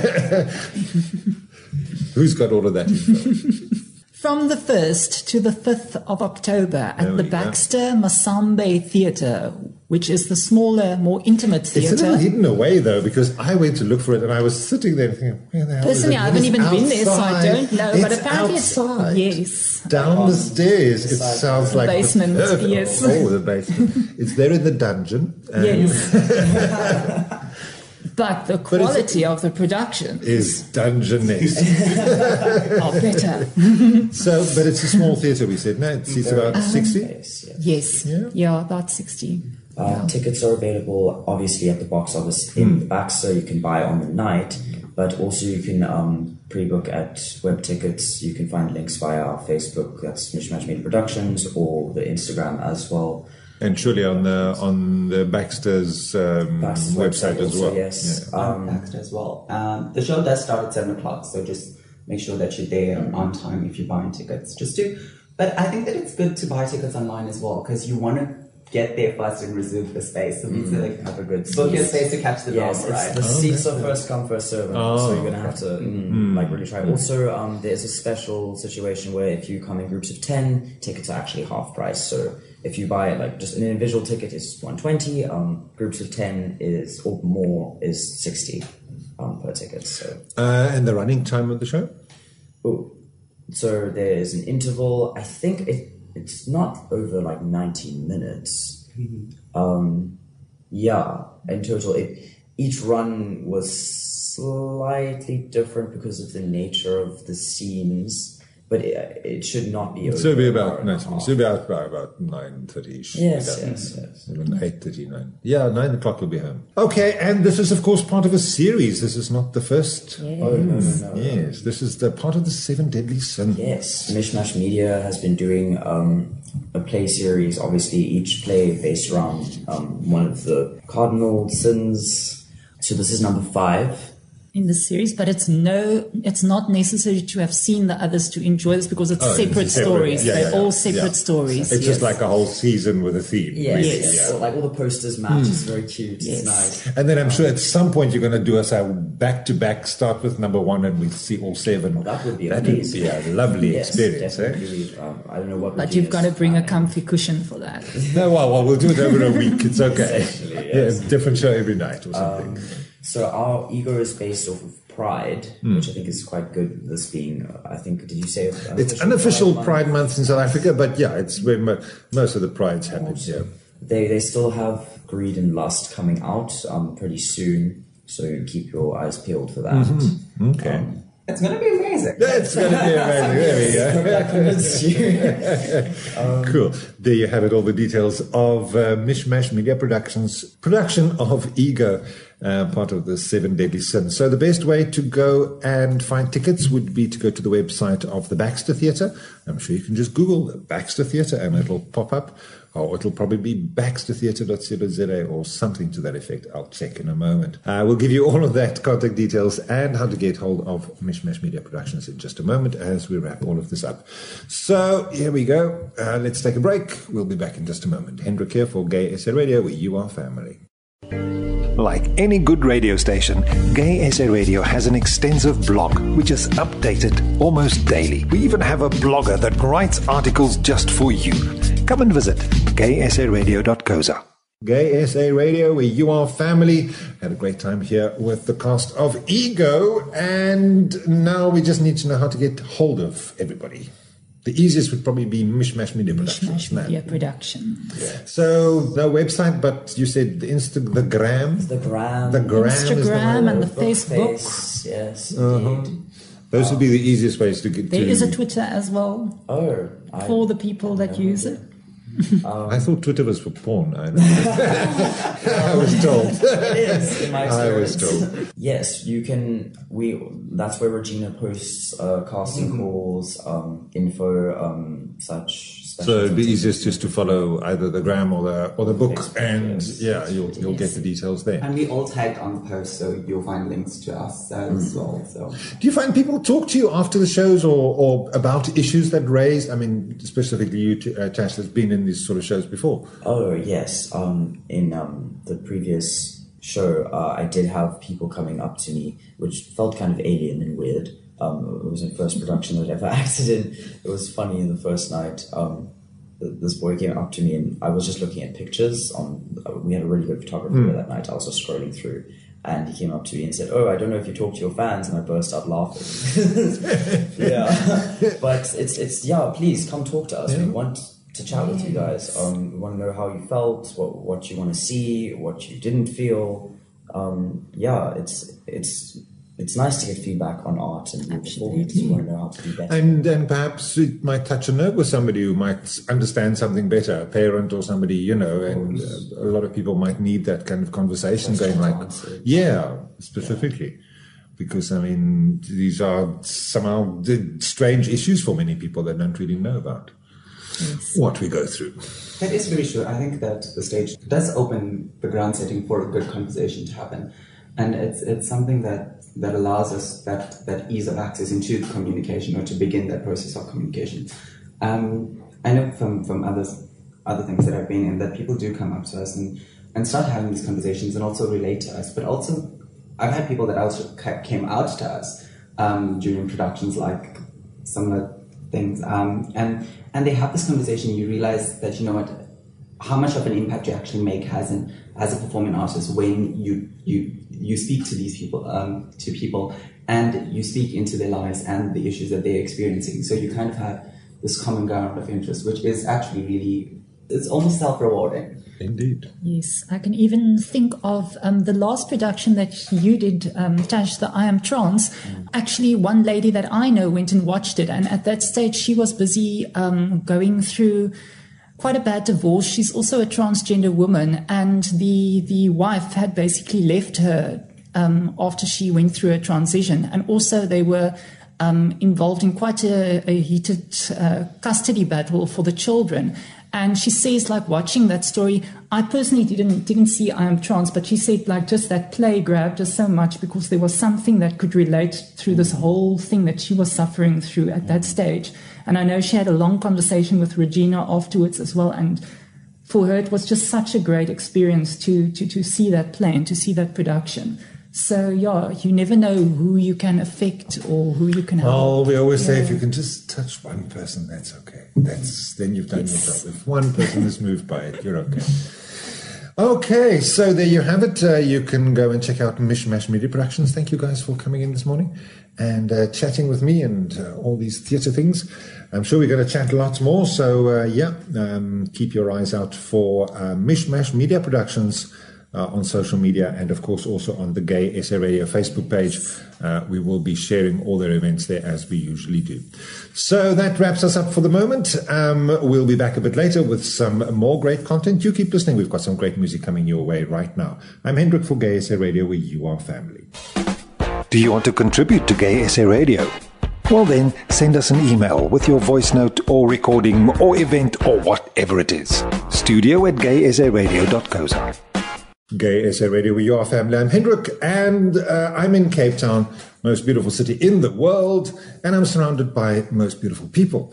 Who's got all of that info? From the 1st to the 5th of October at the Baxter Masambe Theatre, which is the smaller, more intimate theatre. It's a little hidden away, though, because I went to look for it and I was sitting there thinking, where the hell Personally, is it? I haven't even been there, so I don't know. But apparently outside. Yes. Down the stairs. It sounds like... Basement, yes. Oh, the basement. It's there in the dungeon. Yes. But the quality of the production is Dungeness. are better. But it's a small theatre, we said. No, it seats about 60? Yes. Yeah, about 60. Tickets are available, obviously, at the box office in the Baxter. You can buy on the night, but also you can pre-book at Web Tickets. You can find links via our Facebook, that's Mishmash Media Productions, or the Instagram as well. And surely on the Baxter's website as well. Yes, Baxter as well. The show does start at 7 o'clock, so just make sure that you're there on time if you're buying tickets. But I think that it's good to buy tickets online as well, because you want to get there first and reserve the space. So means that have a good book your space to catch the drama, right? The seats are first come, first serve, so you're gonna have to really try. Also, there's a special situation where if you come in groups of 10, tickets are actually half price. So if you buy just an individual ticket, it's $120. Groups of 10 or more is $60 per ticket. So and the running time of the show? So there's an interval. I think it's not over 90 minutes. In total, each run was slightly different because of the nature of the scenes, but it should not be over. So it'll be about 9:30ish. Yes. 8:39. Yeah, 9 o'clock we'll be home. Okay, and this is of course part of a series. This is not the first. Yes. Oh, no. Yes, this is the part of the 7 Deadly Sins. Yes, Mishmash Media has been doing a play series, obviously each play based around one of the cardinal sins. So this is number 5 in the series, but it's not necessary to have seen the others to enjoy this, because it's separate stories. They're all separate stories. It's just like a whole season with a theme. Yes. All the posters match. It's very cute. Yes. It's nice. And then I'm sure at some point you're going to do us a back-to-back, start with number 1 and we'll see all 7. Well, that would be That amazing. would be a lovely experience. Definitely. I don't know what. But you've got to bring a comfy cushion for that. No, well, we'll do it over a week. It's okay. Different show every night or something. So our ego is based off of Pride, which I think is quite good. This being, I think, did you say it's unofficial Pride Month in South Africa? But it's where most of the prides happen. Yeah, they still have Greed and Lust coming out pretty soon, so keep your eyes peeled for that. Okay. It's going to be amazing. It's going to be amazing. There we go. That convinced you. Cool. There you have it, all the details of Mishmash Media Productions' production of Ego, part of the 7 Deadly Sins. So the best way to go and find tickets would be to go to the website of the Baxter Theatre. I'm sure you can just Google the Baxter Theatre and it'll pop up. Or it'll probably be baxtertheatre.co.za or something to that effect. I'll check in a moment. We'll give you all of that, contact details, and how to get hold of Mishmash Media Productions in just a moment as we wrap all of this up. So here we go. Let's take a break. We'll be back in just a moment. Hendrik here for Gay SA Radio, where you are family. Like any good radio station, Gay SA Radio has an extensive blog which is updated almost daily. We even have a blogger that writes articles just for you. Come and visit gaysaradio.co.za. Gay SA Radio, where you are family. Had a great time here with the cast of Ego, and now we just need to know how to get hold of everybody. The easiest would probably be Mishmash Media Productions. Mishmash Media Productions. Yeah. So no website, but you said the Instagram. The gram. Instagram and the Facebook. Yes, indeed. Those would be the easiest ways to get. There is a Twitter as well. For the people that use it. I thought Twitter was for porn. I was told. It is, in my experience. I was told. Yes, you can. That's where Regina posts casting calls, info, such. So it'd be easiest just to follow either the gram or the book, and you'll get the details there. And we all tagged on the post, so you'll find links to us as well. So, do you find people talk to you after the shows or about issues that raised? I mean, specifically you, Tash, has been in these sort of shows before. Oh yes, in the previous show, I did have people coming up to me, which felt kind of alien and weird. It was my first production that I ever acted in. It was funny in the first night. This boy came up to me and I was just looking at pictures. We had a really good photographer that night. I was just scrolling through and he came up to me and said, "Oh, I don't know if you talk to your fans," and I burst out laughing. But it's please come talk to us. We want to chat with you guys. We want to know how you felt, what you want to see, what you didn't feel. yeah, it's nice to get feedback on art and performance. You want to know how to do better. And perhaps it might touch a nerve with somebody who might understand something better, a parent or somebody, you know, and a lot of people might need that kind of conversation going like, specifically. Because, I mean, these are somehow strange issues for many people that don't really know about what we go through. That is very true. I think that the stage does open the ground setting for a good conversation to happen. And it's something that allows us that ease of access into communication, or to begin that process of communication. I know from other things that I've been in, that people do come up to us and start having these conversations and also relate to us. But also, I've had people that also came out to us during productions, like similar things, and they have this conversation. You realize that, you know what, how much of an impact you actually make as a performing artist when you speak to these people, and you speak into their lives and the issues that they're experiencing. So you kind of have this common ground of interest, which is actually really, it's almost self-rewarding. Indeed. Yes, I can even think of the last production that you did, Tash, the I Am Trans. Actually, one lady that I know went and watched it, and at that stage she was busy going through quite a bad divorce. She's also a transgender woman, and the wife had basically left her after she went through a transition, and also they were involved in quite a heated custody battle for the children. And she says, like, watching that story, I personally didn't see I Am Trans, but she said, like, just that play grabbed her so much because there was something that could relate through this whole thing that she was suffering through at that stage. And I know she had a long conversation with Regina afterwards as well. And for her, it was just such a great experience to see that play and to see that production. So, yeah, you never know who you can affect or who you can help. Well, we always say if you can just touch one person, that's okay. Then you've done your job. If one person is moved by it, you're okay. Okay, so there you have it. You can go and check out Mishmash Media Productions. Thank you guys for coming in this morning and chatting with me and all these theatre things. I'm sure we're going to chat lots more. So, keep your eyes out for Mishmash Media Productions on social media, and of course also on the Gay SA Radio Facebook page. We will be sharing all their events there as we usually do. So that wraps us up for the moment. We'll be back a bit later with some more great content. You keep listening. We've got some great music coming your way right now. I'm Hendrik for Gay SA Radio, where you are family. Do you want to contribute to Gay SA Radio? Well then, send us an email with your voice note or recording or event or whatever it is. studio@gaysaradio.co.za. Gay SA Radio, where you are family. I'm Hendrik, and I'm in Cape Town, most beautiful city in the world, and I'm surrounded by most beautiful people.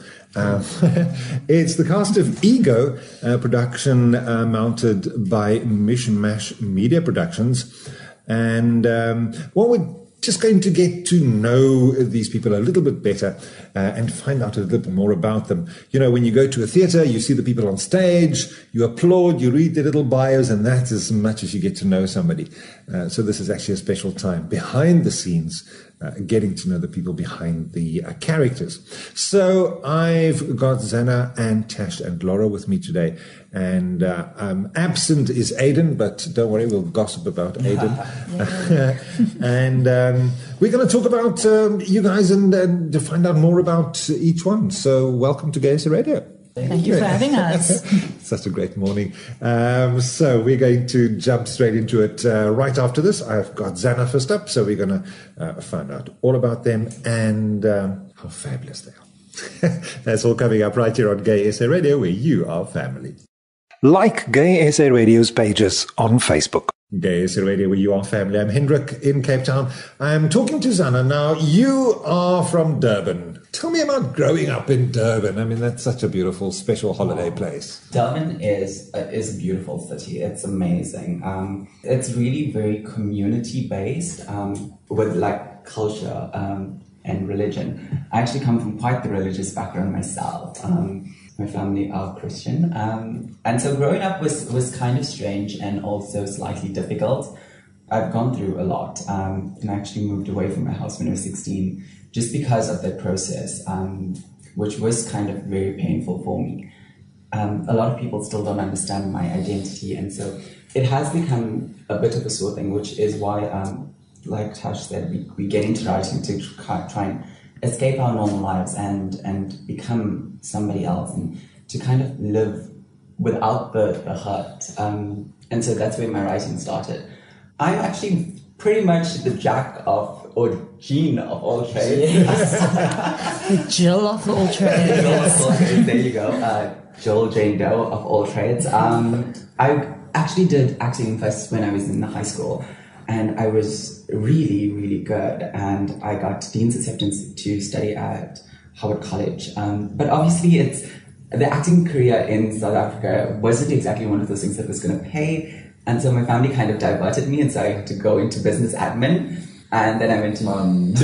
It's the cast of Ego, production mounted by Mishmash Media Productions, and we're just going to get to know these people a little bit better and find out a little bit more about them. You know, when you go to a theatre, you see the people on stage, you applaud, you read their little bios, and that's as much as you get to know somebody. So this is actually a special time behind the scenes, getting to know the people behind the characters. So I've got Zana and Tash and Laura with me today. And absent is Aiden, but don't worry, we'll gossip about Aiden. And we're going to talk about you guys and to find out more about each one. So welcome to Gay SA Radio. Thank you for having us. Such a great morning. So we're going to jump straight into it right after this. I've got Zana first up, so we're going to find out all about them and how fabulous they are. That's all coming up right here on Gay SA Radio, where you are family. Like Gay SA Radio's pages on Facebook. Gay SA Radio, where you are family. I'm Hendrik in Cape Town. I'm talking to Zana. Now, you are from Durban. Tell me about growing up in Durban. I mean, that's such a beautiful, special holiday place. Durban is a beautiful city. It's amazing. It's really very community-based with, like, culture and religion. I actually come from quite the religious background myself. My family are Christian. And so growing up was kind of strange and also slightly difficult. I've gone through a lot and I actually moved away from my house when I was 16 just because of that process, which was kind of very painful for me. A lot of people still don't understand my identity, and so it has become a bit of a sore thing, which is why, like Tash said, we get into writing to try and escape our normal lives and become somebody else, and to kind of live without the hurt. And so that's where my writing started. I'm actually pretty much the jack of, or Jean of all trades. Yes. Jill of all trades. Jill of all trades, there you go. Jill Jane Doe of all trades. I actually did acting first when I was in high school, and I was really, really good, and I got Dean's acceptance to study at Howard College. But obviously the acting career in South Africa wasn't exactly one of those things that was going to pay. And so my family kind of diverted me, and so I had to go into business admin. And then I went so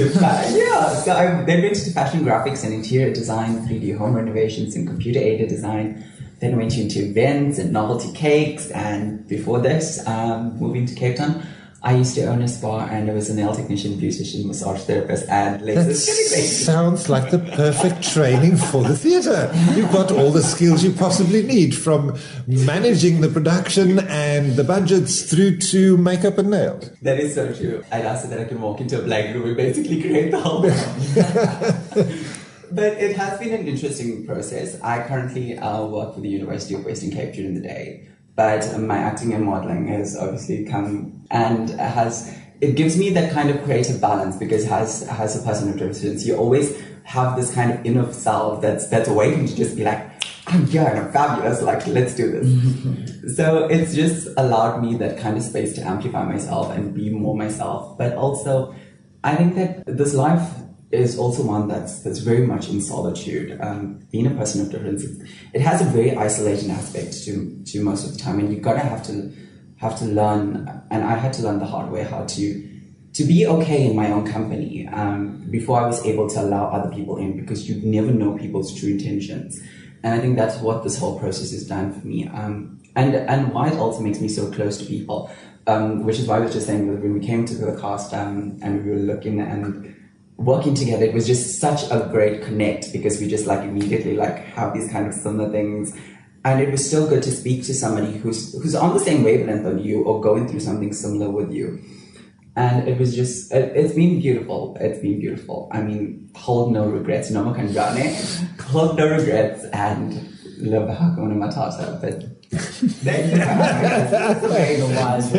I then went into fashion graphics and interior design, 3D home renovations and computer-aided design. Then went into events and novelty cakes. And before this, moving to Cape Town, I used to own a spa, and I was a nail technician, beautician, massage therapist, and laser. That sounds like the perfect training for the theatre. You've got all the skills you possibly need, from managing the production and the budgets through to makeup and nails. That is so true. I'd ask that I can walk into a blank room and basically create the whole thing. But it has been an interesting process. I currently work for the University of Western Cape during the day. But my acting and modeling has obviously come and it gives me that kind of creative balance, because as a person of difference, you always have this kind of inner self that's awakened to just be like, I'm here and I'm fabulous, like, let's do this. So it's just allowed me that kind of space to amplify myself and be more myself. But also, I think that this life is also one that's very much in solitude. Being a person of difference, it has a very isolating aspect to most of the time, and you gotta have to learn. And I had to learn the hard way how to be okay in my own company before I was able to allow other people in, because you never know people's true intentions. And I think that's what this whole process has done for me. And why it also makes me so close to people, which is why I was just saying that when we came to the cast and we were looking and working together, it was just such a great connect, because we just like immediately like have these kind of similar things. And it was so good to speak to somebody who's on the same wavelength on you, or going through something similar with you. And it was just, it's been beautiful. It's been beautiful. I mean, hold no regrets. No makanjane. Hold no regrets, and love Hakuna Matata. But that's the wise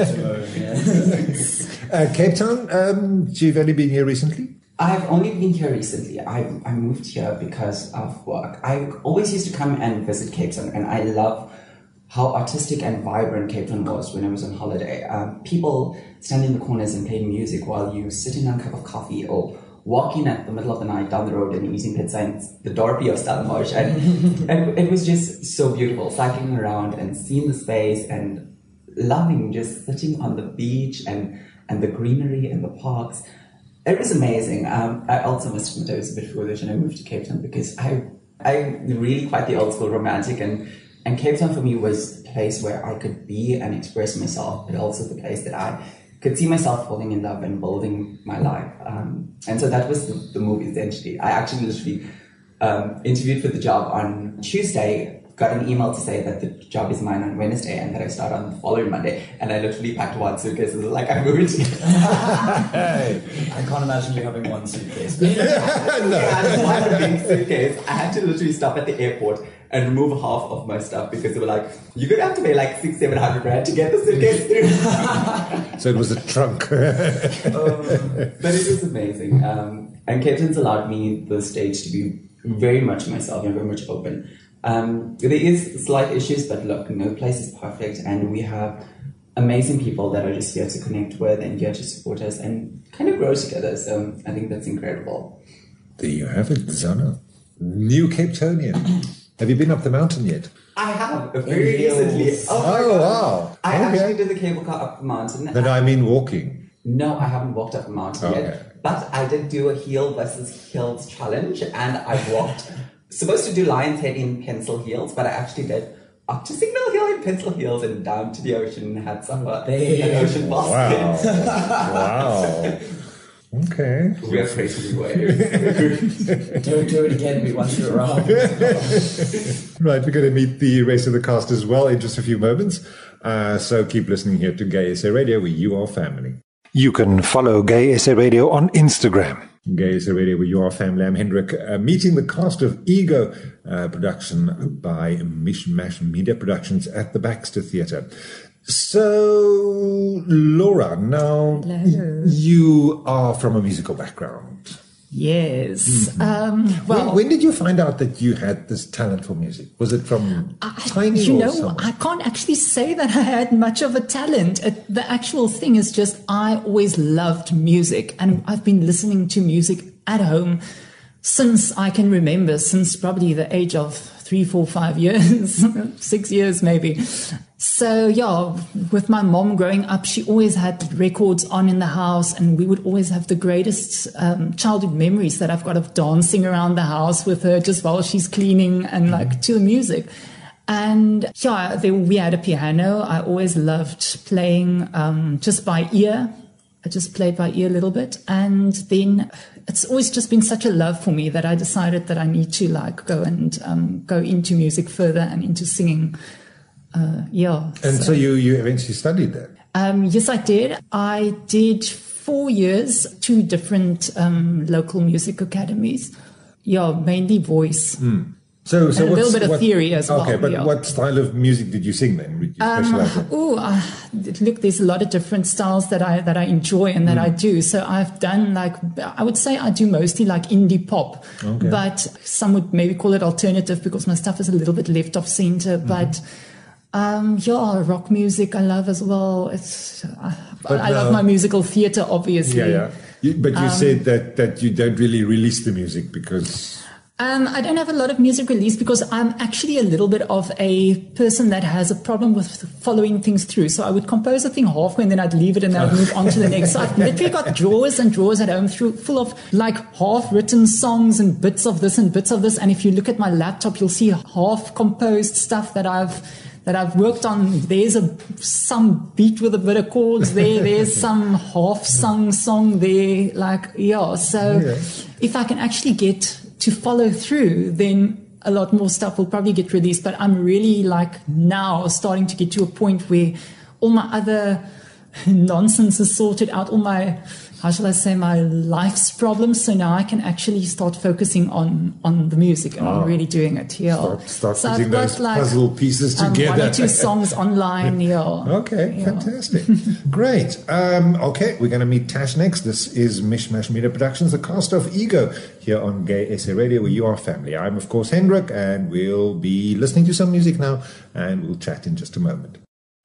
words. Cape Town, you've only been here recently? I've only been here recently. I moved here because of work. I always used to come and visit Cape Town, and I love how artistic and vibrant Cape Town was when I was on holiday. People standing in the corners and playing music while you sitting on a cup of coffee, or walking at the middle of the night down the road and eating pizza in the Dorpy of Stellenbosch. And it was just so beautiful, cycling around and seeing the space and loving just sitting on the beach and the greenery and the parks. It was amazing. I also must admit I was a bit foolish and I moved to Cape Town, because I'm really quite the old school romantic, and Cape Town for me was a place where I could be and express myself, but also the place that I could see myself falling in love and building my life. And so that was the move essentially. I actually literally interviewed for the job on Tuesday, got an email to say that the job is mine on Wednesday and that I start on the following Monday. And I literally packed one suitcase and was like, I'm moving to I can't imagine you having one suitcase. No. I had one big suitcase. I had to literally stop at the airport and remove half of my stuff, because they were like, you're going to have to pay like 600-700 rand to get the suitcase through. So it was a trunk. But it was amazing. And Cape Town's allowed me the stage to be very much myself and very much open. There is slight issues, but look, no place is perfect, and we have amazing people that are just here to connect with and here to support us and kind of grow together. So I think that's incredible. There you have it, Zana. New Cape Townian. Have you been up the mountain yet? I have, very recently. Oh wow. I actually did the cable car up the mountain. Then I mean walking. No, I haven't walked up the mountain yet. But I did do a heel versus heels challenge, and I walked, supposed to do Lion's Head in pencil heels, but I actually did up to Signal Hill in pencil heels and down to the ocean and had supper in ocean basket. Wow. Okay. We are crazy ways. Don't do it again once you're around. Right, we're going to meet the rest of the cast as well in just a few moments. So keep listening here to Gay SA Radio, where you are family. You can follow Gay SA Radio on Instagram. Gay SA Radio, where you are family. I'm Hendrik, meeting the cast of Ego, production by Mishmash Media Productions at the Baxter Theatre. So, Laura, now you are from a musical background. Yes. Mm-hmm. Well, when did you find out that you had this talent for music? Was it from tiny or something? I can't actually say that I had much of a talent. The actual thing is just I always loved music, and I've been listening to music at home since I can remember, since probably the age of 3, 4, 5 years, 6 years maybe. So yeah, with my mom growing up, she always had records on in the house, and we would always have the greatest childhood memories that I've got of dancing around the house with her just while she's cleaning and like to music. And yeah, we had a piano. I always loved playing just by ear. I just played by ear a little bit, and then it's always just been such a love for me that I decided that I need to like go and go into music further and into singing. And so you eventually studied that? Yes, I did. I did 4 years, 2 different local music academies. Yeah, mainly voice. So and a little bit of theory as well. Okay, but what style of music did you sing then? Did you specialize in? Look, there's a lot of different styles that I enjoy and that I do. So I've done I would say I do mostly like indie pop, but some would maybe call it alternative because my stuff is a little bit left off center. But rock music I love as well. I love my musical theatre, obviously. But you said that you don't really release the music because... I don't have a lot of music release because I'm actually a little bit of a person that has a problem with following things through. So I would compose a thing halfway and then I'd leave it and then I'd move on to the next. So I've literally got drawers and drawers at home full of like half-written songs and bits of this and bits of this. And if you look at my laptop, you'll see half-composed stuff that I've worked on. There's some beat with a bit of chords there. There's some half-sung song there. So if I can actually get to follow through, then a lot more stuff will probably get released. But I'm really now starting to get to a point where all my other nonsense is sorted out, all my, my life's problems. So now I can actually start focusing on the music and I'm really doing it here. Start putting those puzzle pieces together. 1 or 2 songs online, Okay, fantastic. Great. Okay, we're going to meet Tash next. This is Mishmash Media Productions, the cast of Ego, here on Gay SA Radio, where you are family. I'm, of course, Hendrik, and we'll be listening to some music now, and we'll chat in just a moment.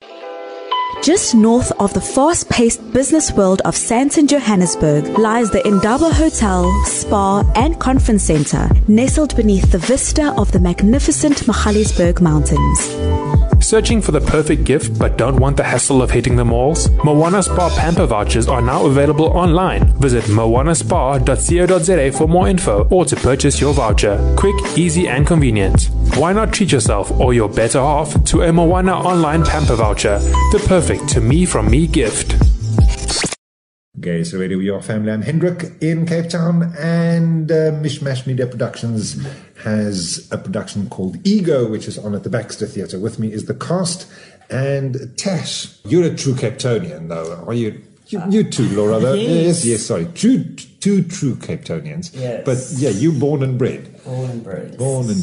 Just north of the fast-paced business world of Sandton, Johannesburg, lies the Indaba Hotel, Spa and Conference Centre, nestled beneath the vista of the magnificent Magaliesberg Mountains. Searching for the perfect gift but don't want the hassle of hitting the malls? Moana Spa Pamper Vouchers are now available online. Visit moanaspa.co.za for more info or to purchase your voucher. Quick, easy and convenient. Why not treat yourself or your better half to a Moana online Pamper Voucher? The perfect to me from me gift. Gay SA Radio, your family. I'm Hendrik in Cape Town, and Mishmash Media Productions has a production called Ego, which is on at the Baxter Theatre. With me is the cast, and Tash. You're a true Cape Townian, though, are you? You too, Laura, though. Yes, sorry. Two true Cape Townians. Yes. But yeah, you born and bred. Born and bred.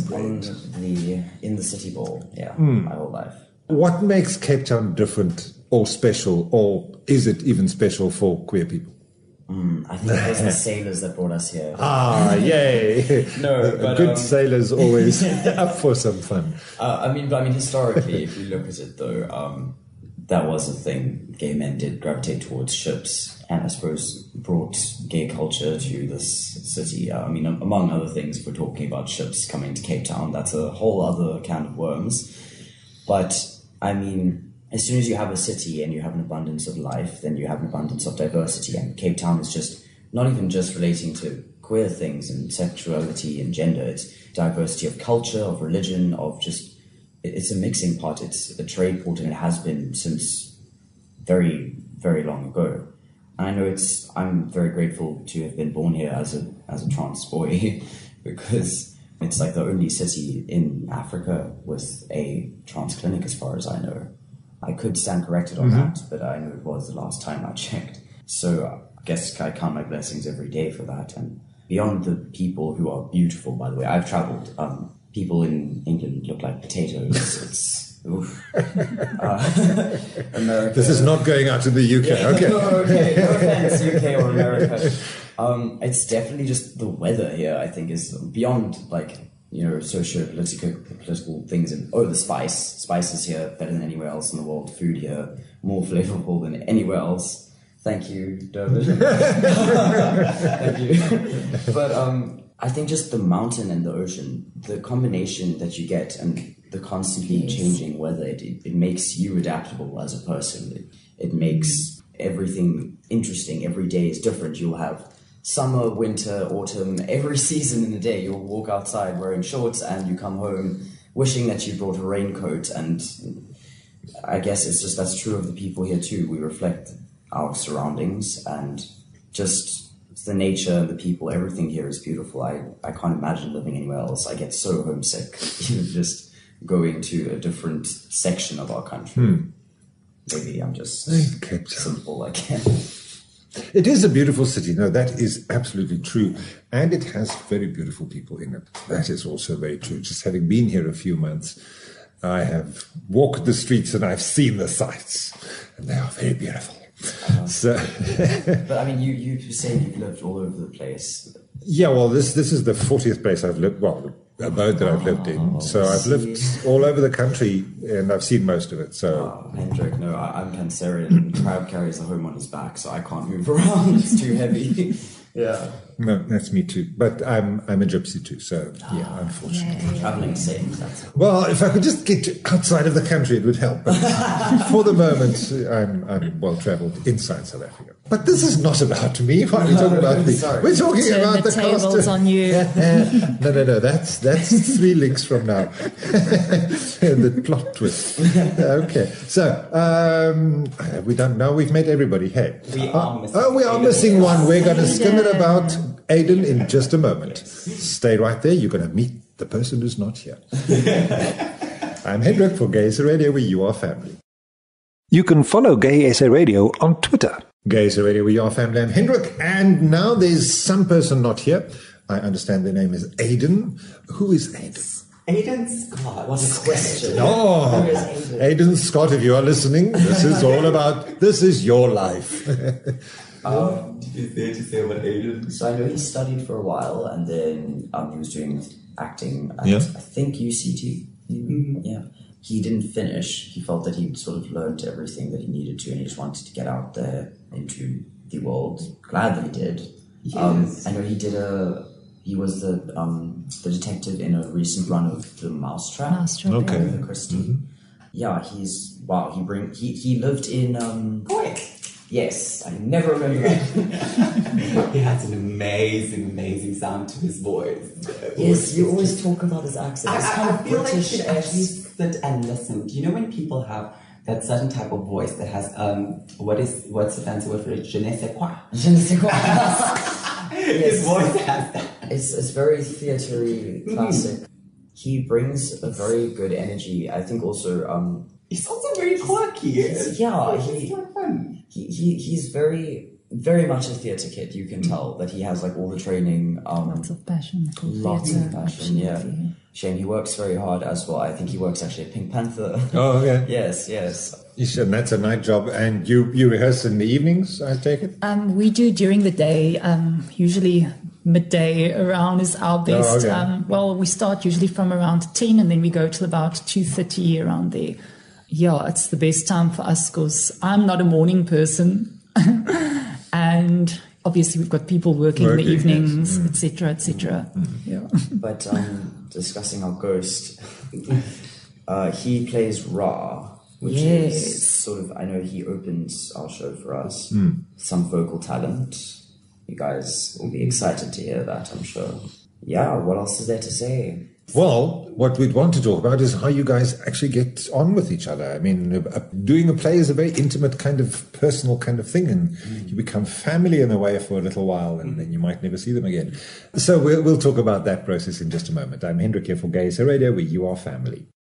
In the city ball, my whole life. What makes Cape Town different or special, or is it even special for queer people? I think it was the sailors that brought us here. Yay! No, but good sailors always up for some fun. I mean, historically, if you look at it, though, that was a thing. Gay men did gravitate towards ships, and I suppose brought gay culture to this city. Among other things, if we're talking about ships coming to Cape Town, that's a whole other can of worms. But as soon as you have a city and you have an abundance of life, then you have an abundance of diversity. And Cape Town is just not even just relating to queer things and sexuality and gender. It's diversity of culture, of religion, of just, it's a mixing pot. It's a trade port, and it has been since very, very long ago. And I know I'm very grateful to have been born here as a trans boy because it's like the only city in Africa with a trans clinic, as far as I know. I could stand corrected on that, but I know it was the last time I checked. So I guess I count my blessings every day for that. And beyond the people who are beautiful, by the way, I've traveled. People in England look like potatoes. It's oof. America. This is not going out to the UK. Okay. No offense, UK or America. It's definitely just the weather here, I think, is beyond socio-political things. And the spices here better than anywhere else in the world. Food here more flavorful than anywhere else. Thank you, David. Thank you. But I think just the mountain and the ocean, the combination that you get, and the constantly changing weather, it makes you adaptable as a person. It makes everything interesting. Every day is different. You'll have summer, winter, autumn, every season in the day. You'll walk outside wearing shorts and you come home wishing that you brought a raincoat. And I guess it's just that's true of the people here too. We reflect our surroundings and just the nature and the people. Everything here is beautiful. I can't imagine living anywhere else. I get so homesick even just going to a different section of our country. Maybe I'm just simple like It is a beautiful city. No, that is absolutely true. And it has very beautiful people in it. That is also very true. Just having been here a few months, I have walked the streets and I've seen the sights. And they are very beautiful. But I mean, you say you've lived all over the place. Yeah, well, this is the 40th place I've lived, the abode that I've lived in. So I've lived all over the country and I've seen most of it. So Hendrik, no, I'm Cancerian and Crab carries the home on his back, so I can't move around. It's too heavy. Yeah. No, that's me too. But I'm a gypsy too, so yeah, unfortunately. Traveling safe. Well, if I could just get outside of the country, it would help. But for the moment, I'm well travelled inside South Africa. But this is not about me. Why are we talking about me? We're talking about the tables on you. No. That's 3 links from now. The plot twist. Okay. So we don't know. We've met everybody. Hey, we are missing. We are missing one. We're going to skim it about Aidan in just a moment. Stay right there. You're going to meet the person who's not here. I'm Hendrik for Gay SA Radio, where you are family. You can follow Gay SA Radio on Twitter. Gay SA Radio, where you are family. I'm Hendrik, and now there's some person not here. I understand their name is Aidan. Who is Aidan? Aidan Scott. What a question. Oh, Aidan Scott, if you are listening, this is all about, this is your life. Is there to say about Aidan? So I know he studied for a while, and then he was doing acting at, I think, UCT. Yeah. He didn't finish. He felt that he'd sort of learned everything that he needed to, and he just wanted to get out there into the world. Glad that he did. Yes. I know he did he was the detective in a recent run of The Mousetrap. Okay. With Christie. Yeah, he lived in Cork. Yes, I never remember that. He has an amazing sound to his voice. Yes, you always talk about his accent. It's kind of feel British. Like you actually sit and listen. Do you know when people have that certain type of voice that has what's the fancy word for it? Je ne sais quoi. Je ne sais quoi. His voice has that. It's very theatre-y, classic. He brings a very good energy. I think also he's also very quirky. He's very, very much a theatre kid. You can tell that he has like all the training. Lots of passion. Yeah. Shame he works very hard as well. I think he works actually at Pink Panther. Oh, okay. Yes. And that's a night job. And you rehearse in the evenings, I take it? We do during the day. Usually midday around is our best. Oh, okay. We start usually from around 10 and then we go till about 2:30 around there. Yeah, it's the best time for us because I'm not a morning person. And obviously we've got people working in the evenings, etc., etc. Yeah. But discussing our ghost, he plays Ra, which is sort of, I know he opens our show for us. Some vocal talent. You guys will be excited to hear that, I'm sure. Yeah, what else is there to say? Well, what we'd want to talk about is how you guys actually get on with each other. I mean, doing a play is a very intimate kind of personal kind of thing, and you become family in a way for a little while, and then you might never see them again. So we'll talk about that process in just a moment. I'm Hendrik here for Gay SA Radio, where you are family.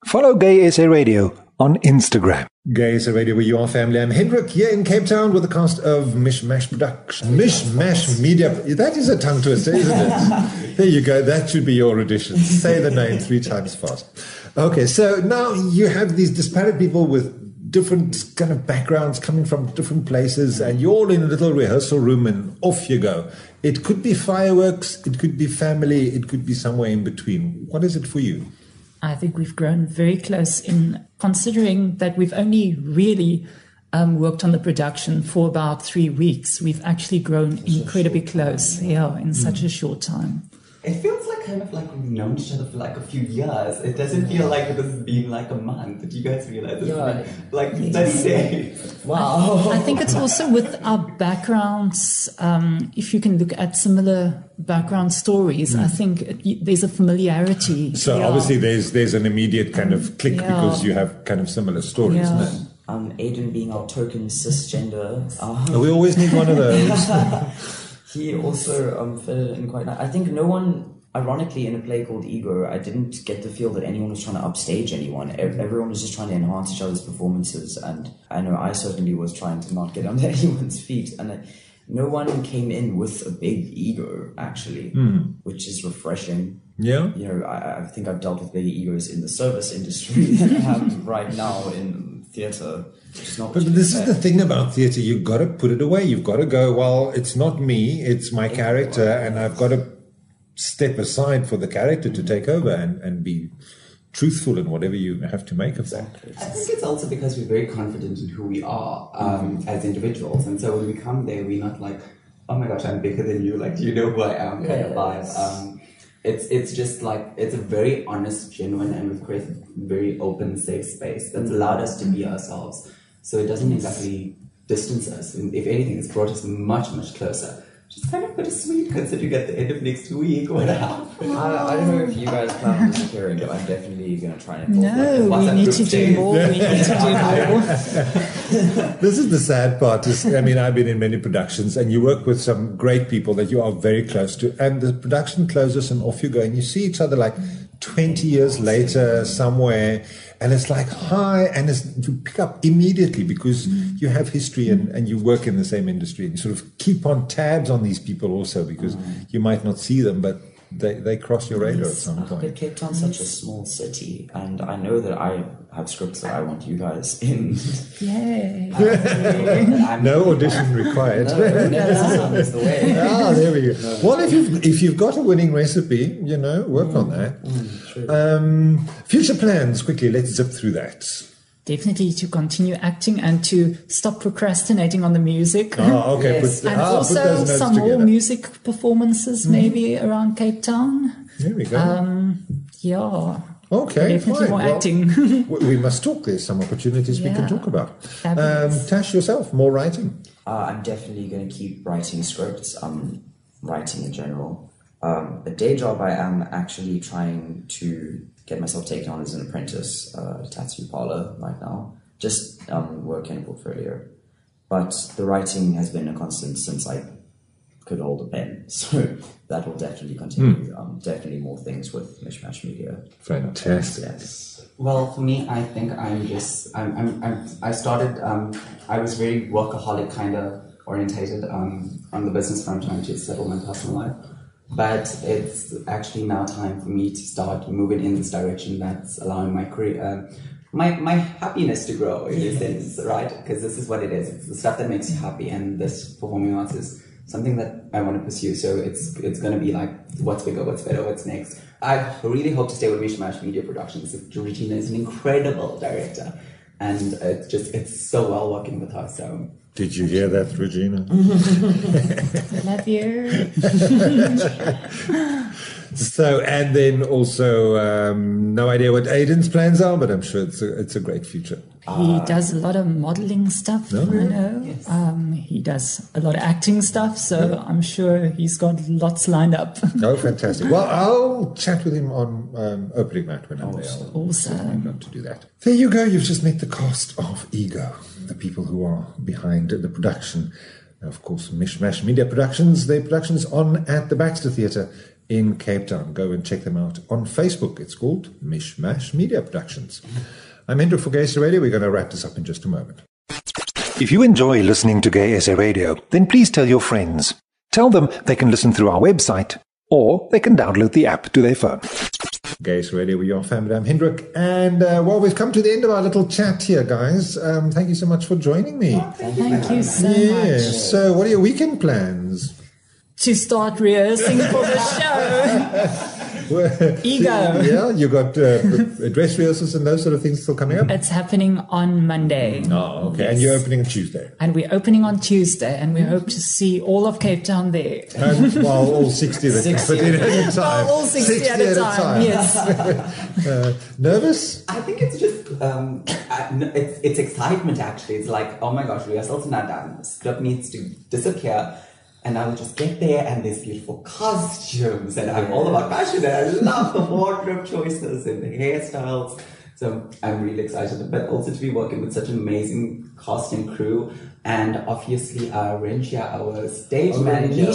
Follow Gay SA Radio on Instagram. Gay SA Radio, where you are family. I'm Hendrik here in Cape Town with the cast of Mishmash Productions. Mishmash Media. That is a tongue twister, isn't it? There you go. That should be your audition. Say the name 3 times fast. Okay, so now you have these disparate people with different kind of backgrounds coming from different places, and you're all in a little rehearsal room and off you go. It could be fireworks, it could be family, it could be somewhere in between. What is it for you? I think we've grown very close in considering that we've only really worked on the production for about 3 weeks. We've actually grown incredibly close in such a short time. It feels like kind of like we've known each other for like a few years. It doesn't feel like it has been like a month. Did you guys realize it's been like 30 days? Wow. I think it's also with our backgrounds. If you can look at similar background stories, I think there's a familiarity. So obviously there's an immediate kind of click because you have kind of similar stories, isn't it? Aiden being our token cisgender. We always need one of those. He also fit in quite nice. I think no one, ironically, in a play called Ego, I didn't get the feel that anyone was trying to upstage anyone. Everyone was just trying to enhance each other's performances, and I know I certainly was trying to not get under anyone's feet. And no one came in with a big ego, actually, which is refreshing. Yeah. You know, I think I've dealt with bigger egos in the service industry than I have right now in theatre. But this is the thing about theatre, you've got to put it away. You've got to go, well, it's not me, it's my character, and I've got to step aside for the character to take over and be truthful in whatever you have to make of that. I think it's also because we're very confident in who we are as individuals. And so when we come there, we're not like, oh my gosh, I'm bigger than you, like, do you know who I am kind of vibe. It's just like, it's a very honest, genuine, and we've created a very open, safe space that's allowed us to be ourselves. So it doesn't exactly distance us. And if anything, it's brought us much, much closer. Just kind of bittersweet considering at the end of next week what happened. I don't know if you guys plan on disappearing, but I'm definitely going to try and... No, we need to do more. We need to do more. This is the sad part. I mean, I've been in many productions, and you work with some great people that you are very close to, and the production closes and off you go, and you see each other like 20 years later somewhere, and it's like, hi, and you pick up immediately because you have history and you work in the same industry, and you sort of keep on tabs on these people also because you might not see them, but they cross your radar at some point. But Cape Town's such a small city, and I know that I have scripts that I want you guys in. Yay. No audition required. That's the way. There we go. Well, if you've got a winning recipe, work on that. Future plans, quickly, let's zip through that. Definitely to continue acting and to stop procrastinating on the music. Oh, okay. Yes. And also some more music performances maybe around Cape Town. There we go. Yeah. Okay, definitely fine. more acting. We must talk. There's some opportunities we can talk about. Tash, yourself, more writing? I'm definitely going to keep writing scripts, writing in general. A day job, I am actually trying to get myself taken on as an apprentice at a tattoo parlor right now. Just work in a portfolio. But the writing has been a constant since I could hold a pen. So that will definitely continue. Definitely more things with Mishmash Media. Fantastic. Yes. Well, for me, I think I started, I was very workaholic kind of orientated on the business front, trying to settle my personal life. But it's actually now time for me to start moving in this direction that's allowing my career, my happiness to grow in a sense, right? Because this is what it is. It's the stuff that makes you happy, and this performing arts is something that I want to pursue. So it's going to be like, what's bigger, what's better, what's next? I really hope to stay with Mishmash Media Productions. Regina is an incredible director, and it's so well working with her. So. Did you hear that, Regina? Love you. So, and then also, no idea what Aiden's plans are, but I'm sure it's a great future. He does a lot of modeling stuff, I know. Yes. He does a lot of acting stuff, so I'm sure he's got lots lined up. Oh, fantastic. Well, I'll chat with him on opening night when I'm there. Awesome. I'm going to do that. There you go. You've just met the cast of Ego, the people who are behind the production. Of course, Mishmash Media Productions, their productions on at the Baxter Theatre in Cape Town. Go and check them out on Facebook. It's called Mishmash Media Productions. I'm Hendrik for Gay SA Radio. We're going to wrap this up in just a moment. If you enjoy listening to Gay SA Radio, then please tell your friends. Tell them they can listen through our website, or they can download the app to their phone. Gay SA Radio, we are family. I'm Hendrik. And, we've come to the end of our little chat here, guys. Thank you so much for joining me. Thank you so much. So what are your weekend plans? To start rehearsing for the show. Ego. Yeah, you got dress rehearsals and those sort of things still coming up? It's happening on Monday. Oh, okay. Yes. And you're opening on Tuesday? And we're opening on Tuesday, and we hope to see all of Cape Town there. All 60 that can fit in at a time. All 60 at a time, yes. Nervous? I think it's just, it's excitement actually. It's like, oh my gosh, rehearsals are not done. The script needs to disappear. And I will just get there and there's beautiful costumes and I'm all about fashion and I love the wardrobe choices and the hairstyles. So I'm really excited, but also to be working with such an amazing cast and crew. And obviously Renshia, our stage manager.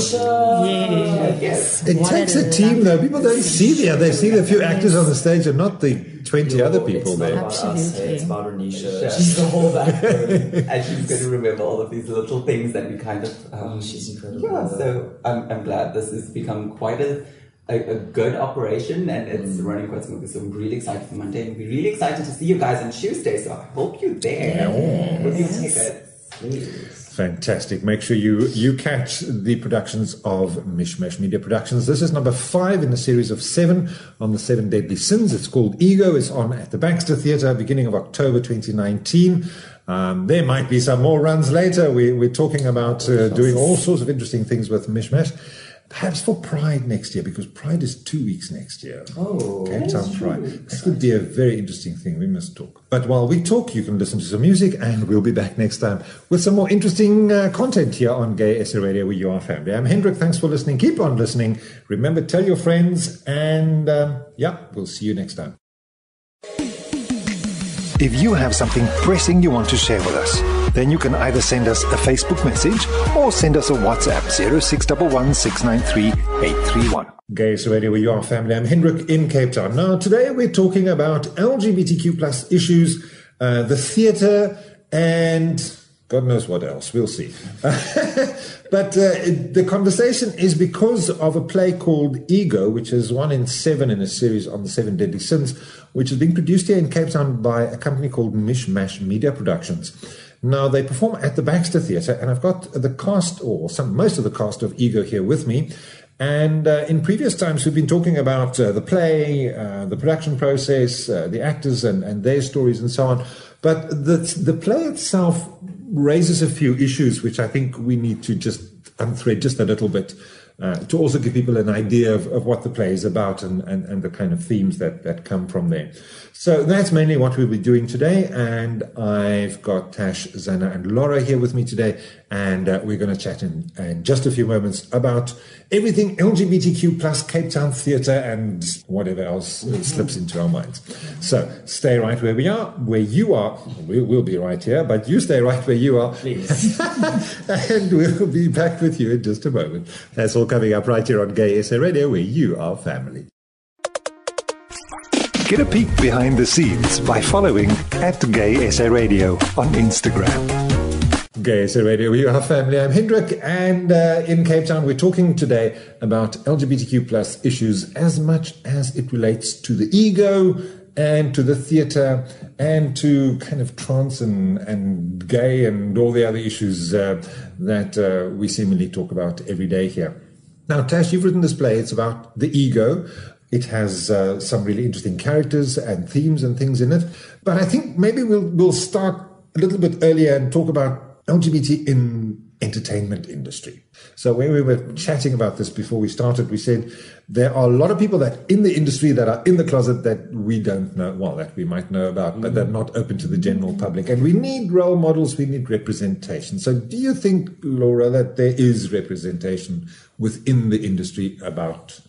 Yes. It takes a team though. People don't see they see the few actors on the stage and not the 20 other people there. Absolutely. It's about Renisha. She's the whole backbone. And she's going to remember all of these little things that we kind of... she's incredible. Yeah, so I'm glad this has become quite a good operation and it's running quite smoothly. So I'm really excited for Monday and we're really excited to see you guys on Tuesday. So I hope you're there. With your tickets. Please. Fantastic. Make sure you catch the productions of Mishmash Media Productions. This is number 5 in a series of 7 on the 7 Deadly Sins. It's called Ego. It's on at the Baxter Theatre beginning of October 2019. There might be some more runs later. We're talking about doing all sorts of interesting things with Mishmash. Perhaps for Pride next year, because Pride is 2 weeks next year. Oh, Cape Town Pride. That would be a very interesting thing. We must talk. But while we talk, you can listen to some music, and we'll be back next time with some more interesting content here on Gay SA Radio, where you are family. I'm Hendrik. Thanks for listening. Keep on listening. Remember, tell your friends, and we'll see you next time. If you have something pressing you want to share with us, then you can either send us a Facebook message or send us a WhatsApp 0611 693 831. Gay SA Radio, where you are family. I'm Hendrik in Cape Town. Now, today we're talking about LGBTQ plus issues, the theatre, and God knows what else. We'll see. But the conversation is because of a play called Ego, which is 1 in 7 in a series on the 7 Deadly Sins, which is being produced here in Cape Town by a company called Mishmash Media Productions. Now, they perform at the Baxter Theatre, and I've got the cast, or most of the cast of Ego here with me. And in previous times, we've been talking about the play, the production process, the actors and their stories and so on. But the play itself raises a few issues which I think we need to just unthread just a little bit to also give people an idea of what the play is about and the kind of themes that come from there. So that's mainly what we'll be doing today. And I've got Tash, Zana and Laura here with me today. And we're going to chat in just a few moments about everything LGBTQ plus Cape Town Theatre and whatever else slips into our minds. So stay right where we are, where you are. We'll be right here, but you stay right where you are. Please. And we'll be back with you in just a moment. That's all coming up right here on Gay SA Radio, where you are family. Get a peek behind the scenes by following @Gay SA Radio on Instagram. Gay SA Radio, we are family. I'm Hendrik, and in Cape Town, we're talking today about LGBTQ plus issues as much as it relates to the ego and to the theatre and to kind of trans and gay and all the other issues that we seemingly talk about every day here. Now, Tash, you've written this play. It's about the ego. It has some really interesting characters and themes and things in it. But I think maybe we'll start a little bit earlier and talk about LGBT in entertainment industry. So when we were chatting about this before we started, we said there are a lot of people that in the industry that are in the closet that we don't know, well, that we might know about, but they're not open to the general public. And we need role models, we need representation. So do you think, Laura, that there is representation within the industry about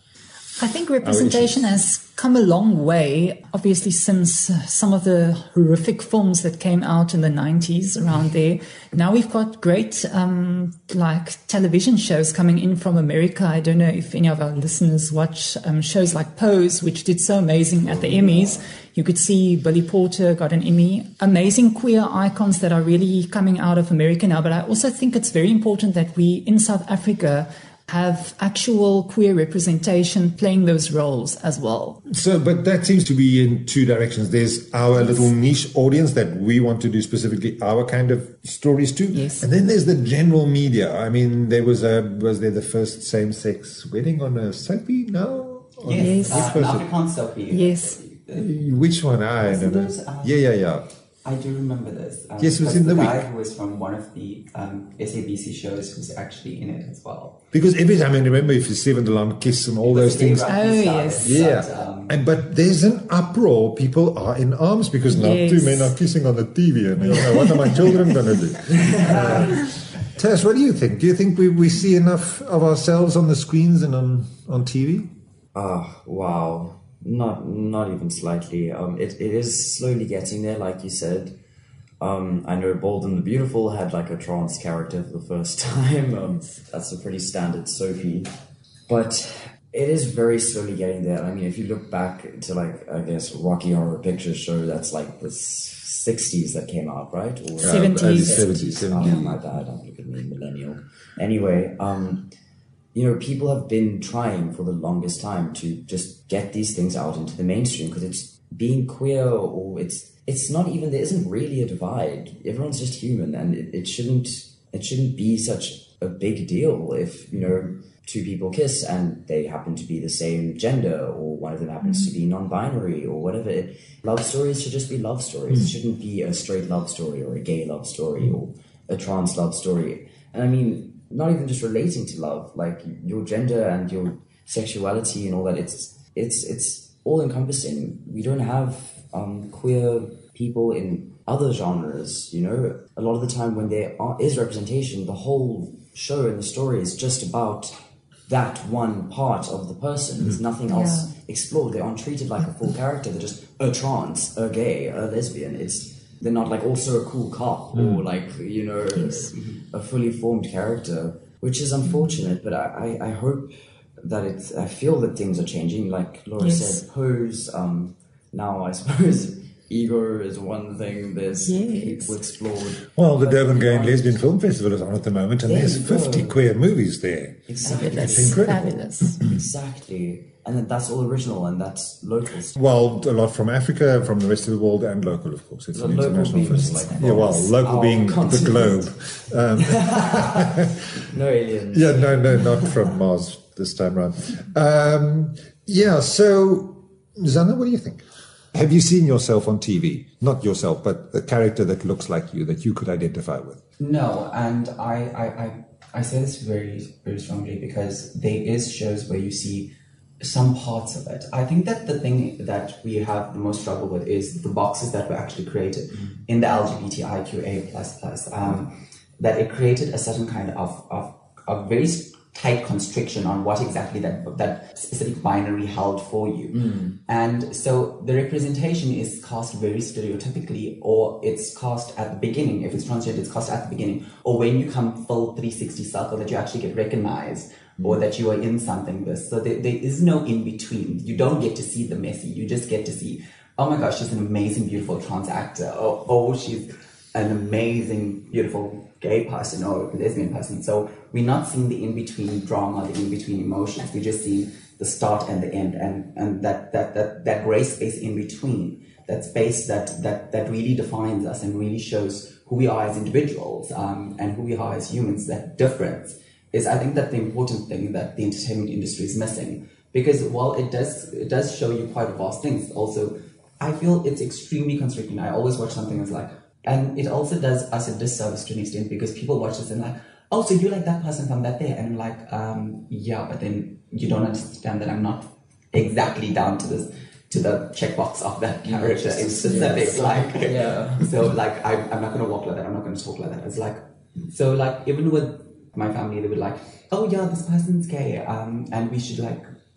I think representation has come a long way, obviously, since some of the horrific films that came out in the 90s around there. Now we've got great, like television shows coming in from America. I don't know if any of our listeners watch shows like Pose, which did so amazing at the Emmys. You could see Billy Porter got an Emmy. Amazing queer icons that are really coming out of America now. But I also think it's very important that we in South Africa have actual queer representation playing those roles as well. So, but that seems to be in two directions. There's our little niche audience that we want to do specifically our kind of stories to. Yes. And then there's the general media. I mean, was there the first same-sex wedding on a soapy? No? Yes. Which Afrikaans soapy. Yes. Which one? I don't know. Yeah. I do remember this. Yes, it was in the guy week. Who was from one of the SABC shows who's actually in it as well. Because every time, I remember if you Seven Alarm Kiss and all those things. Oh, yes. Yeah. But there's an uproar. People are in arms because now two men are kissing on the TV. And you know, what are my children going to do? Tash, what do you think? Do you think we see enough of ourselves on the screens and on TV? Wow. Not even slightly. It is slowly getting there, like you said. I know Bold and the Beautiful had like a trans character for the first time. That's a pretty standard soapy. But it is very slowly getting there. I mean, if you look back to like, I guess, Rocky Horror Picture Show, that's like the 60s that came out, right? Or 70s. Oh, my bad. I'm looking at me, millennial. Anyway, you know, people have been trying for the longest time to just get these things out into the mainstream because it's being queer or it's not even, there isn't really a divide. Everyone's just human, and it shouldn't be such a big deal if, you know, two people kiss and they happen to be the same gender or one of them happens to be non-binary or whatever. Love stories should just be love stories. It shouldn't be a straight love story or a gay love story or a trans love story. And I mean, not even just relating to love, like your gender and your sexuality and all that. It's all encompassing. We don't have queer people in other genres, you know. A lot of the time when there is representation, the whole show and the story is just about that one part of the person. There's nothing else explored. They aren't treated like a full character. They're just a trans, a gay, a lesbian. They're not like also a cool cop or like, you know, a fully formed character, which is unfortunate. But I hope that I feel that things are changing. Like Laura said, Pose. Now I suppose ego is one thing. There's people explored. Well, the Durban Gay and Lesbian Film Festival is on at the moment, and there's 50 queer movies there. Exactly. Fabulous. It's incredible. Fabulous. Exactly. And then that's all original and that's local. Well, a lot from Africa, from the rest of the world, and local, of course. It's an international festival. Local being the globe. No aliens. Yeah, no, not from Mars this time around. So, Zana, what do you think? Have you seen yourself on TV? Not yourself, but the character that looks like you, that you could identify with? No, and I say this very, very strongly because there is shows where you see some parts of it. I think that the thing that we have the most struggle with is the boxes that were actually created in the LGBTIQA++, that it created a certain kind of very tight constriction on what exactly that specific binary held for you. And so the representation is cast very stereotypically, or it's cast at the beginning. If it's transgender, it's cast at the beginning, or when you come full 360 circle that you actually get recognized, or that you are in something this. So there is no in between. You don't get to see the messy. You just get to see, oh my gosh, she's an amazing, beautiful trans actor. Oh, she's an amazing, beautiful gay person or lesbian person. So we're not seeing the in-between drama, the in-between emotions. We're just seeing the start and the end, and that gray space in between, that space that really defines us and really shows who we are as individuals, and who we are as humans. That difference is, I think, that the important thing that the entertainment industry is missing. Because while it does show you quite vast things, also I feel it's extremely constricting. I always watch something that's like, and it also does us a disservice to an extent, because people watch this and like, oh, so you like that person from that there? And I'm like, yeah, but then you don't understand that I'm not exactly down to the checkbox of that character in specific. So like, I'm not going to walk like that. I'm not going to talk like that. It's like, so like, even with my family, they would like, oh yeah, this person's gay, and we should like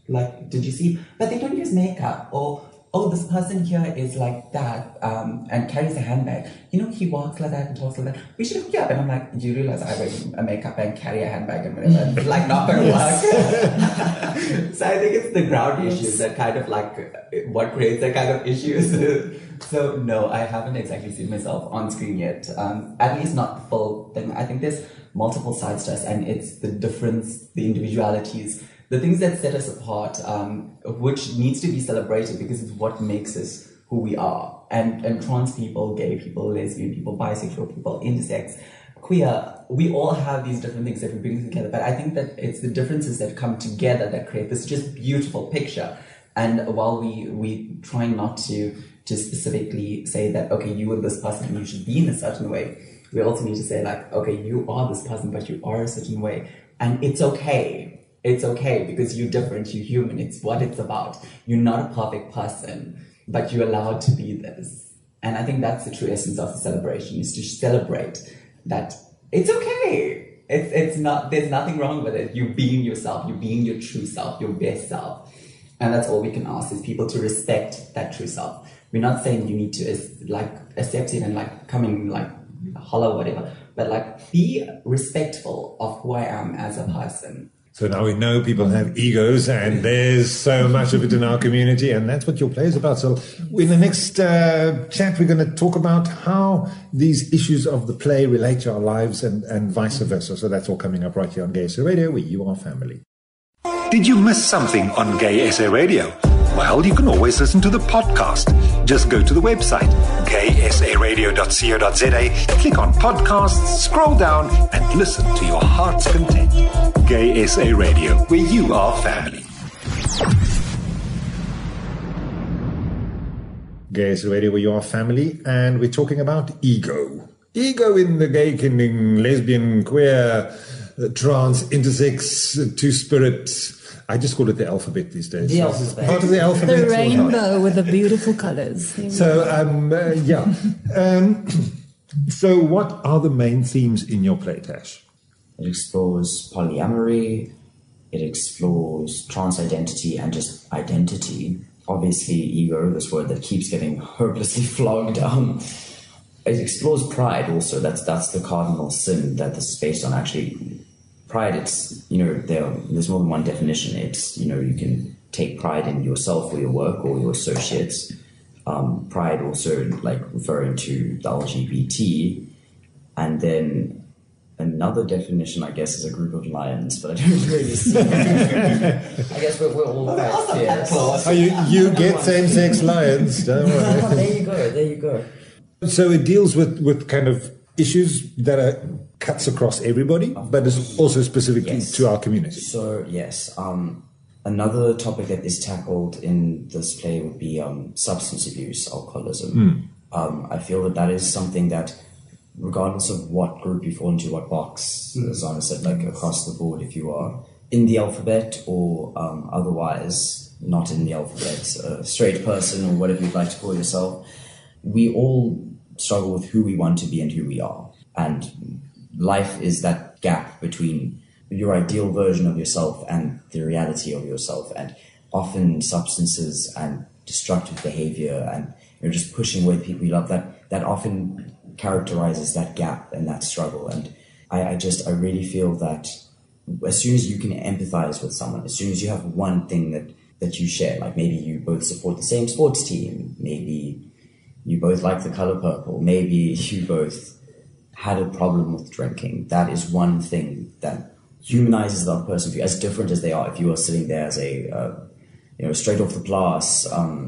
Like, did you see? But they don't use makeup. Or, oh, this person here is like that and carries a handbag. You know, he walks like that and talks like that. We should hook you up. And I'm like, you realize I wear a makeup and carry a handbag and whatever. It's like not going to work. So I think it's the ground issues that kind of like what creates that kind of issues. So no, I haven't exactly seen myself on screen yet. At least not the full thing. I think there's multiple sides to us, and it's the difference, the individualities, the things that set us apart, which needs to be celebrated because it's what makes us who we are. And trans people, gay people, lesbian people, bisexual people, intersex, queer, we all have these different things that we bring together. But I think that it's the differences that come together that create this just beautiful picture. And while we try not to specifically say that, okay, you are this person and you should be in a certain way, we also need to say like, okay, you are this person, but you are a certain way. And it's okay. It's okay because you're different, you're human. It's what it's about. You're not a perfect person, but you're allowed to be this. And I think that's the true essence of the celebration, is to celebrate that it's okay. It's not, there's nothing wrong with it. You're being yourself. You're being your true self, your best self. And that's all we can ask, is people to respect that true self. We're not saying you need to like accept it and like come in like holler whatever, but like be respectful of who I am as a person. So now we know people have egos, and there's so much of it in our community, and that's what your play is about. So in the next chat, we're going to talk about how these issues of the play relate to our lives and vice versa. So that's all coming up right here on Gay SA Radio, where you are family. Did you miss something on Gay SA Radio? Well, you can always listen to the podcast. Just go to the website, gaysaradio.co.za, click on podcasts, scroll down, and listen to your heart's content. Gay SA Radio, where you are family. Gay SA Radio, where you are family, and we're talking about ego. Ego in the gay, kindling, lesbian, queer, trans, intersex, two-spirit. I just call it the alphabet these days. The alphabet. Part of the alphabet. The rainbow with the beautiful colors. So, so what are the main themes in your play, Tash? It explores polyamory, it explores trans identity and just identity. Obviously, ego, this word that keeps getting hopelessly flogged. It explores pride also. That's the cardinal sin that this is based on. Actually, pride, it's, there's more than one definition. It's, you can take pride in yourself or your work or your associates. Pride also like referring to the LGBT. And then another definition, I guess, is a group of lions, but I don't really see it. I guess we're all quite fierce. Oh, you get same-sex lions, don't worry. There you go. So it deals with kind of issues that are cuts across everybody, but is also specifically to our community. So, yes. Another topic that is tackled in this play would be substance abuse, alcoholism. I feel that is something that, regardless of what group you fall into, what box, as Anna said, like across the board, if you are in the alphabet or otherwise not in the alphabet, a straight person or whatever you'd like to call yourself, we all struggle with who we want to be and who we are. And life is that gap between your ideal version of yourself and the reality of yourself. And often substances and destructive behavior and just pushing away the people you love, that often characterizes that gap and that struggle. And I really feel that as soon as you can empathize with someone, as soon as you have one thing that you share, like maybe you both support the same sports team, maybe you both like the color purple, maybe you both had a problem with drinking, that is one thing that humanizes the other person for you, as different as they are. If you are sitting there as a straight off the class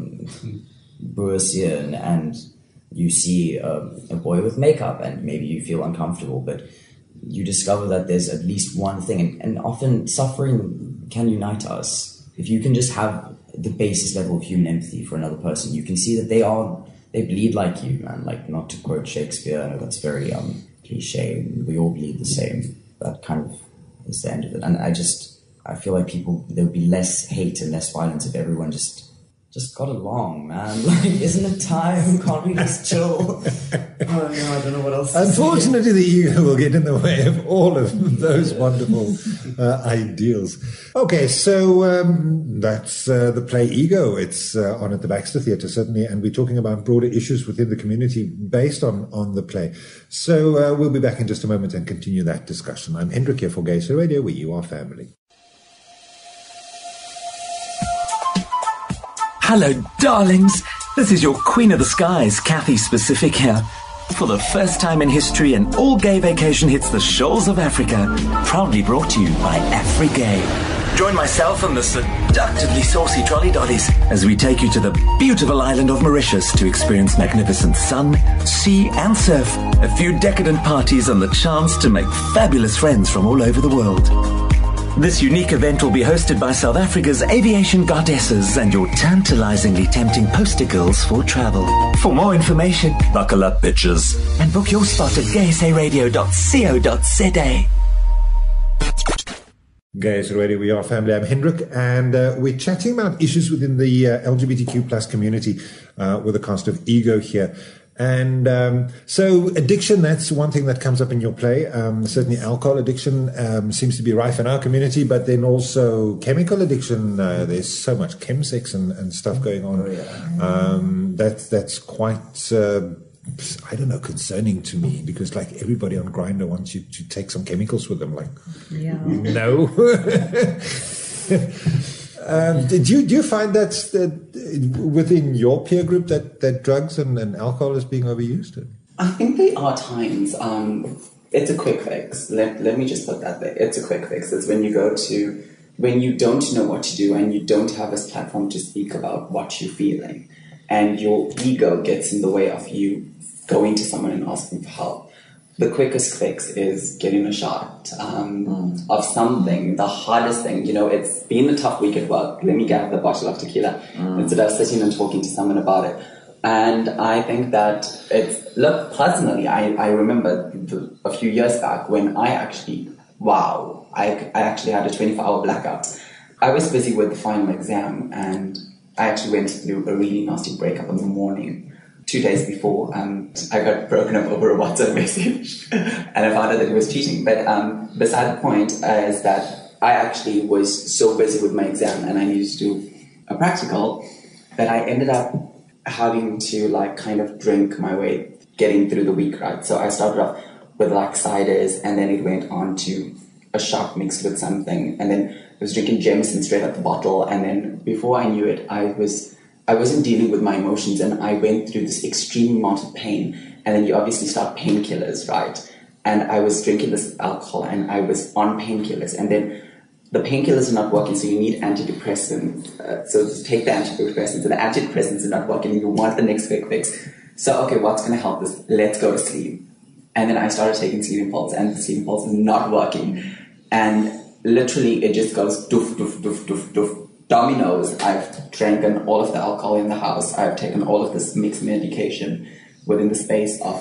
Boersian, and you see a boy with makeup and maybe you feel uncomfortable, but you discover that there's at least one thing, and often suffering can unite us. If you can just have the basis level of human empathy for another person, you can see that they bleed like you, man. Like, not to quote Shakespeare, I know that's very cliche, we all bleed the same. That kind of is the end of it. And I feel like there would be less hate and less violence if everyone just just got along, man. Like, isn't it time? Can't we just chill? Oh, no, I don't know what else to Unfortunately, the ego will get in the way of all of those wonderful ideals. Okay, so that's the play Ego. It's on at the Baxter Theatre, certainly, and we're talking about broader issues within the community based on the play. So we'll be back in just a moment and continue that discussion. I'm Hendrik here for Gay SA Radio, where you are family. Hello, darlings. This is your Queen of the Skies, Kathy Specific here. For the first time in history, an all-gay vacation hits the shores of Africa. Proudly brought to you by AfriGay. Join myself and the seductively saucy trolley dollies as we take you to the beautiful island of Mauritius to experience magnificent sun, sea and surf, a few decadent parties and the chance to make fabulous friends from all over the world. This unique event will be hosted by South Africa's aviation goddesses and your tantalizingly tempting poster girls for travel. For more information, buckle up, bitches, and book your spot at gaysaradio.co.za. Gay SA Radio, we are family. I'm Hendrik, and we're chatting about issues within the LGBTQ plus community with the cast of Ego here. And so addiction, that's one thing that comes up in your play. Certainly alcohol addiction seems to be rife in our community, but then also chemical addiction. There's so much chemsex and stuff going on. Oh, yeah. That's quite, I don't know, concerning to me, because like everybody on Grindr wants you to take some chemicals with them. Like, no. Do you find that within your peer group that drugs and alcohol is being overused? I think there are times. It's a quick fix. Let me just put that there. It's a quick fix. It's when you don't know what to do and you don't have a platform to speak about what you're feeling, and your ego gets in the way of you going to someone and asking for help. The quickest fix is getting a shot of something. The hardest thing, it's been a tough week at work. Let me get the bottle of tequila instead of sitting and talking to someone about it. And I think that personally, I remember a few years back when I actually had a 24-hour blackout. I was busy with the final exam, and I actually went through a really nasty breakup in the morning. 2 days before, I got broken up over a WhatsApp message, and I found out that he was cheating. But beside the point is that I actually was so busy with my exam and I needed to do a practical that I ended up having to kind of drink my way getting through the week, right? So I started off with ciders, and then it went on to a shot mixed with something, and then I was drinking Jameson straight out the bottle, and then before I knew it, I wasn't dealing with my emotions, and I went through this extreme amount of pain. And then you obviously start painkillers, right? And I was drinking this alcohol and I was on painkillers, and then the painkillers are not working, so you need antidepressants. So to take the antidepressants, and the antidepressants are not working, and you want the next quick fix. So, okay, what's going to help this? Let's go to sleep. And then I started taking sleeping pills, and the sleeping pills is not working. And literally it just goes doof, doof, doof, doof, doof. Dominoes. I've drinking all of the alcohol in the house. I've taken all of this mixed medication within the space of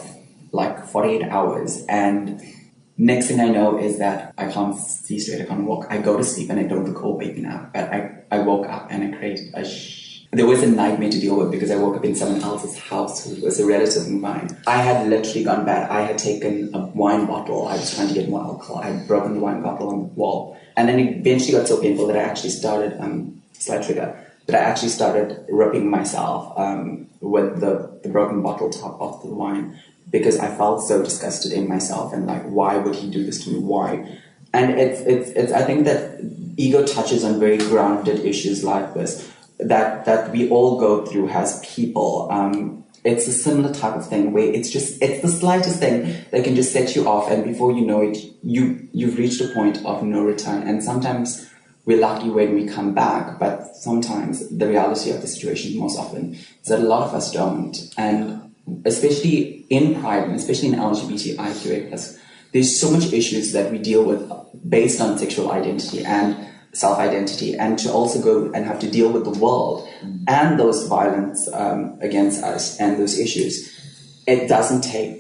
48 hours. And next thing I know is that I can't see straight, I can't walk. I go to sleep and I don't recall waking up. But I woke up and I created there was a nightmare to deal with, because I woke up in someone else's house who was a relative of mine. I had literally gone bad. I had taken a wine bottle. I was trying to get more alcohol. I had broken the wine bottle on the wall. And then it eventually got so painful that I actually started, slight trigger, that I actually started ripping myself with the broken bottle top off the wine, because I felt so disgusted in myself and why would he do this to me? Why? And it's I think that ego touches on very grounded issues like this that we all go through as people. It's a similar type of thing where it's the slightest thing that can just set you off, and before you know it, you've reached a point of no return. And sometimes we're lucky when we come back, but sometimes the reality of the situation, most often, is that a lot of us don't. And especially in Pride, and especially in LGBTIQA+, there's so much issues that we deal with based on sexual identity and self-identity, and to also go and have to deal with the world and those violence against us and those issues. It doesn't take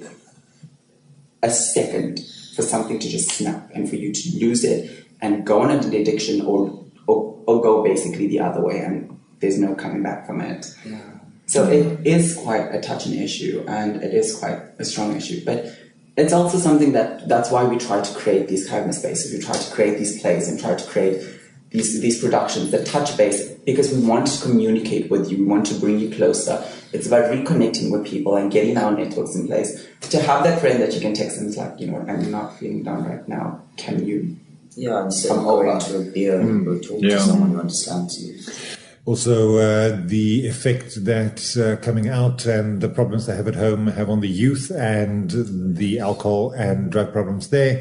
a second for something to just snap and for you to lose it and go on into the addiction or go basically the other way. And there's no coming back from it. Yeah. So it is quite a touching issue, and it is quite a strong issue. But it's also something that's why we try to create these kind of spaces. We try to create these plays and try to create these productions that touch base, because we want to communicate with you. We want to bring you closer. It's about reconnecting with people and getting our networks in place. To have that friend that you can text and it's like, you know, I'm not feeling down right now. Can you? Yeah, instead of going to a beer and go talk to someone who understands you. Also, the effect that coming out and the problems they have at home have on the youth, and the alcohol and drug problems there,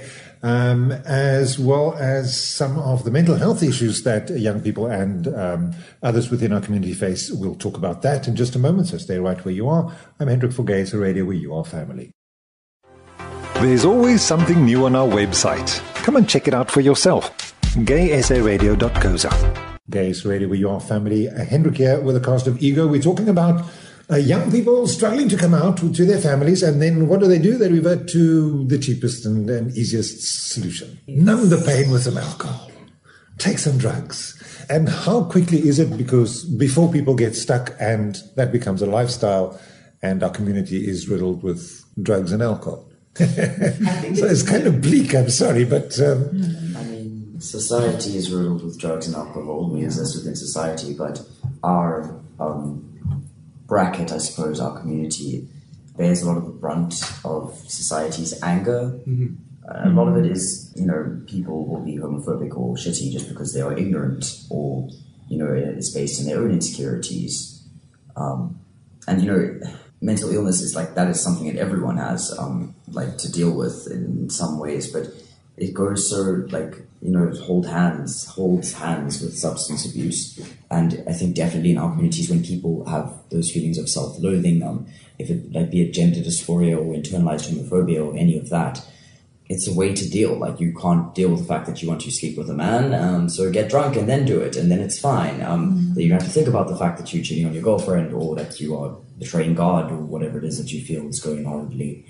as well as some of the mental health issues that young people and others within our community face. We'll talk about that in just a moment, so stay right where you are. I'm Hendrik for Gay SA Radio, where you are family. There's always something new on our website. Come and check it out for yourself. gaysaradio.coza. Gay SA Radio, where you are family. Hendrik here with the cast of Ego. We're talking about young people struggling to come out to their families, and then what do? They revert to the cheapest and easiest solution. Numb the pain with some alcohol. Take some drugs. And how quickly is it? Because before people get stuck and that becomes a lifestyle, and our community is riddled with drugs and alcohol. So it's kind of bleak, I'm sorry, but... society is riddled with drugs and alcohol. We exist within society, but our bracket, I suppose, our community bears a lot of the brunt of society's anger. A lot of it is, you know, people will be homophobic or shitty just because they are ignorant, or, you know, it's based on their own insecurities. And, you know, mental illness is like, that is something that everyone has, like, to deal with in some ways, but it goes so, like, you know, holds hands with substance abuse. And I think definitely in our communities, when people have those feelings of self-loathing, if it like be it gender dysphoria or internalized homophobia or any of that, it's a way to deal. Like, you can't deal with the fact that you want to sleep with a man, so get drunk and then do it, and then it's fine. That you don't have to think about the fact that you're cheating on your girlfriend, or that you are betraying God, or whatever it is that you feel is going horribly.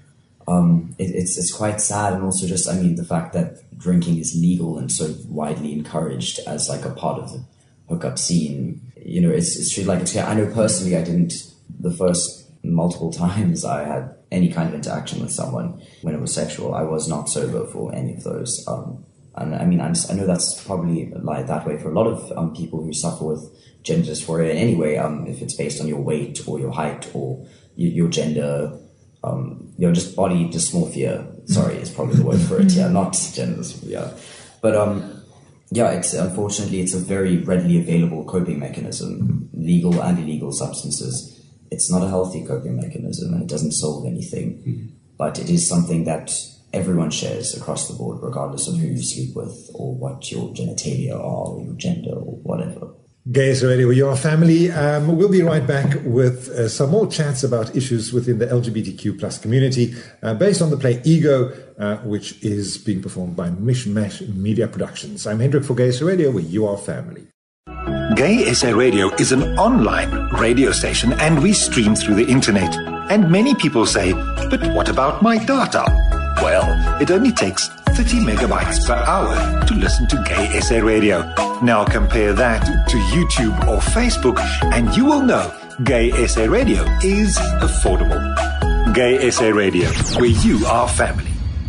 It's quite sad, and also just, I mean, the fact that drinking is legal and so widely encouraged as like a part of the hookup scene. You know, it's true. Like, I know personally, I didn't, the first multiple times I had any kind of interaction with someone when it was sexual, I was not sober for any of those. And I mean, I know that's probably like that way for a lot of people who suffer with gender dysphoria in any way, if it's based on your weight or your height or your gender. You know, just body dysmorphia, sorry, is probably the word for it, not gender dysmorphia. But, yeah, unfortunately, it's a very readily available coping mechanism, legal and illegal substances. It's not a healthy coping mechanism, and it doesn't solve anything, but it is something that everyone shares across the board, regardless of who you sleep with, or what your genitalia are, or your gender, or whatever. Gay SA Radio, your family. We'll be right back with some more chats about issues within the LGBTQ plus community, based on the play Ego, which is being performed by Mishmash Media Productions. I'm Hendrik for Gay SA Radio, where you are family. Gay SA Radio is an online radio station, and we stream through the internet. And many people say, but what about my data? Well, it only takes 30 megabytes per hour to listen to Gay SA Radio. Now compare that to YouTube or Facebook, and you will know Gay SA Radio is affordable. Gay SA Radio, where you are family.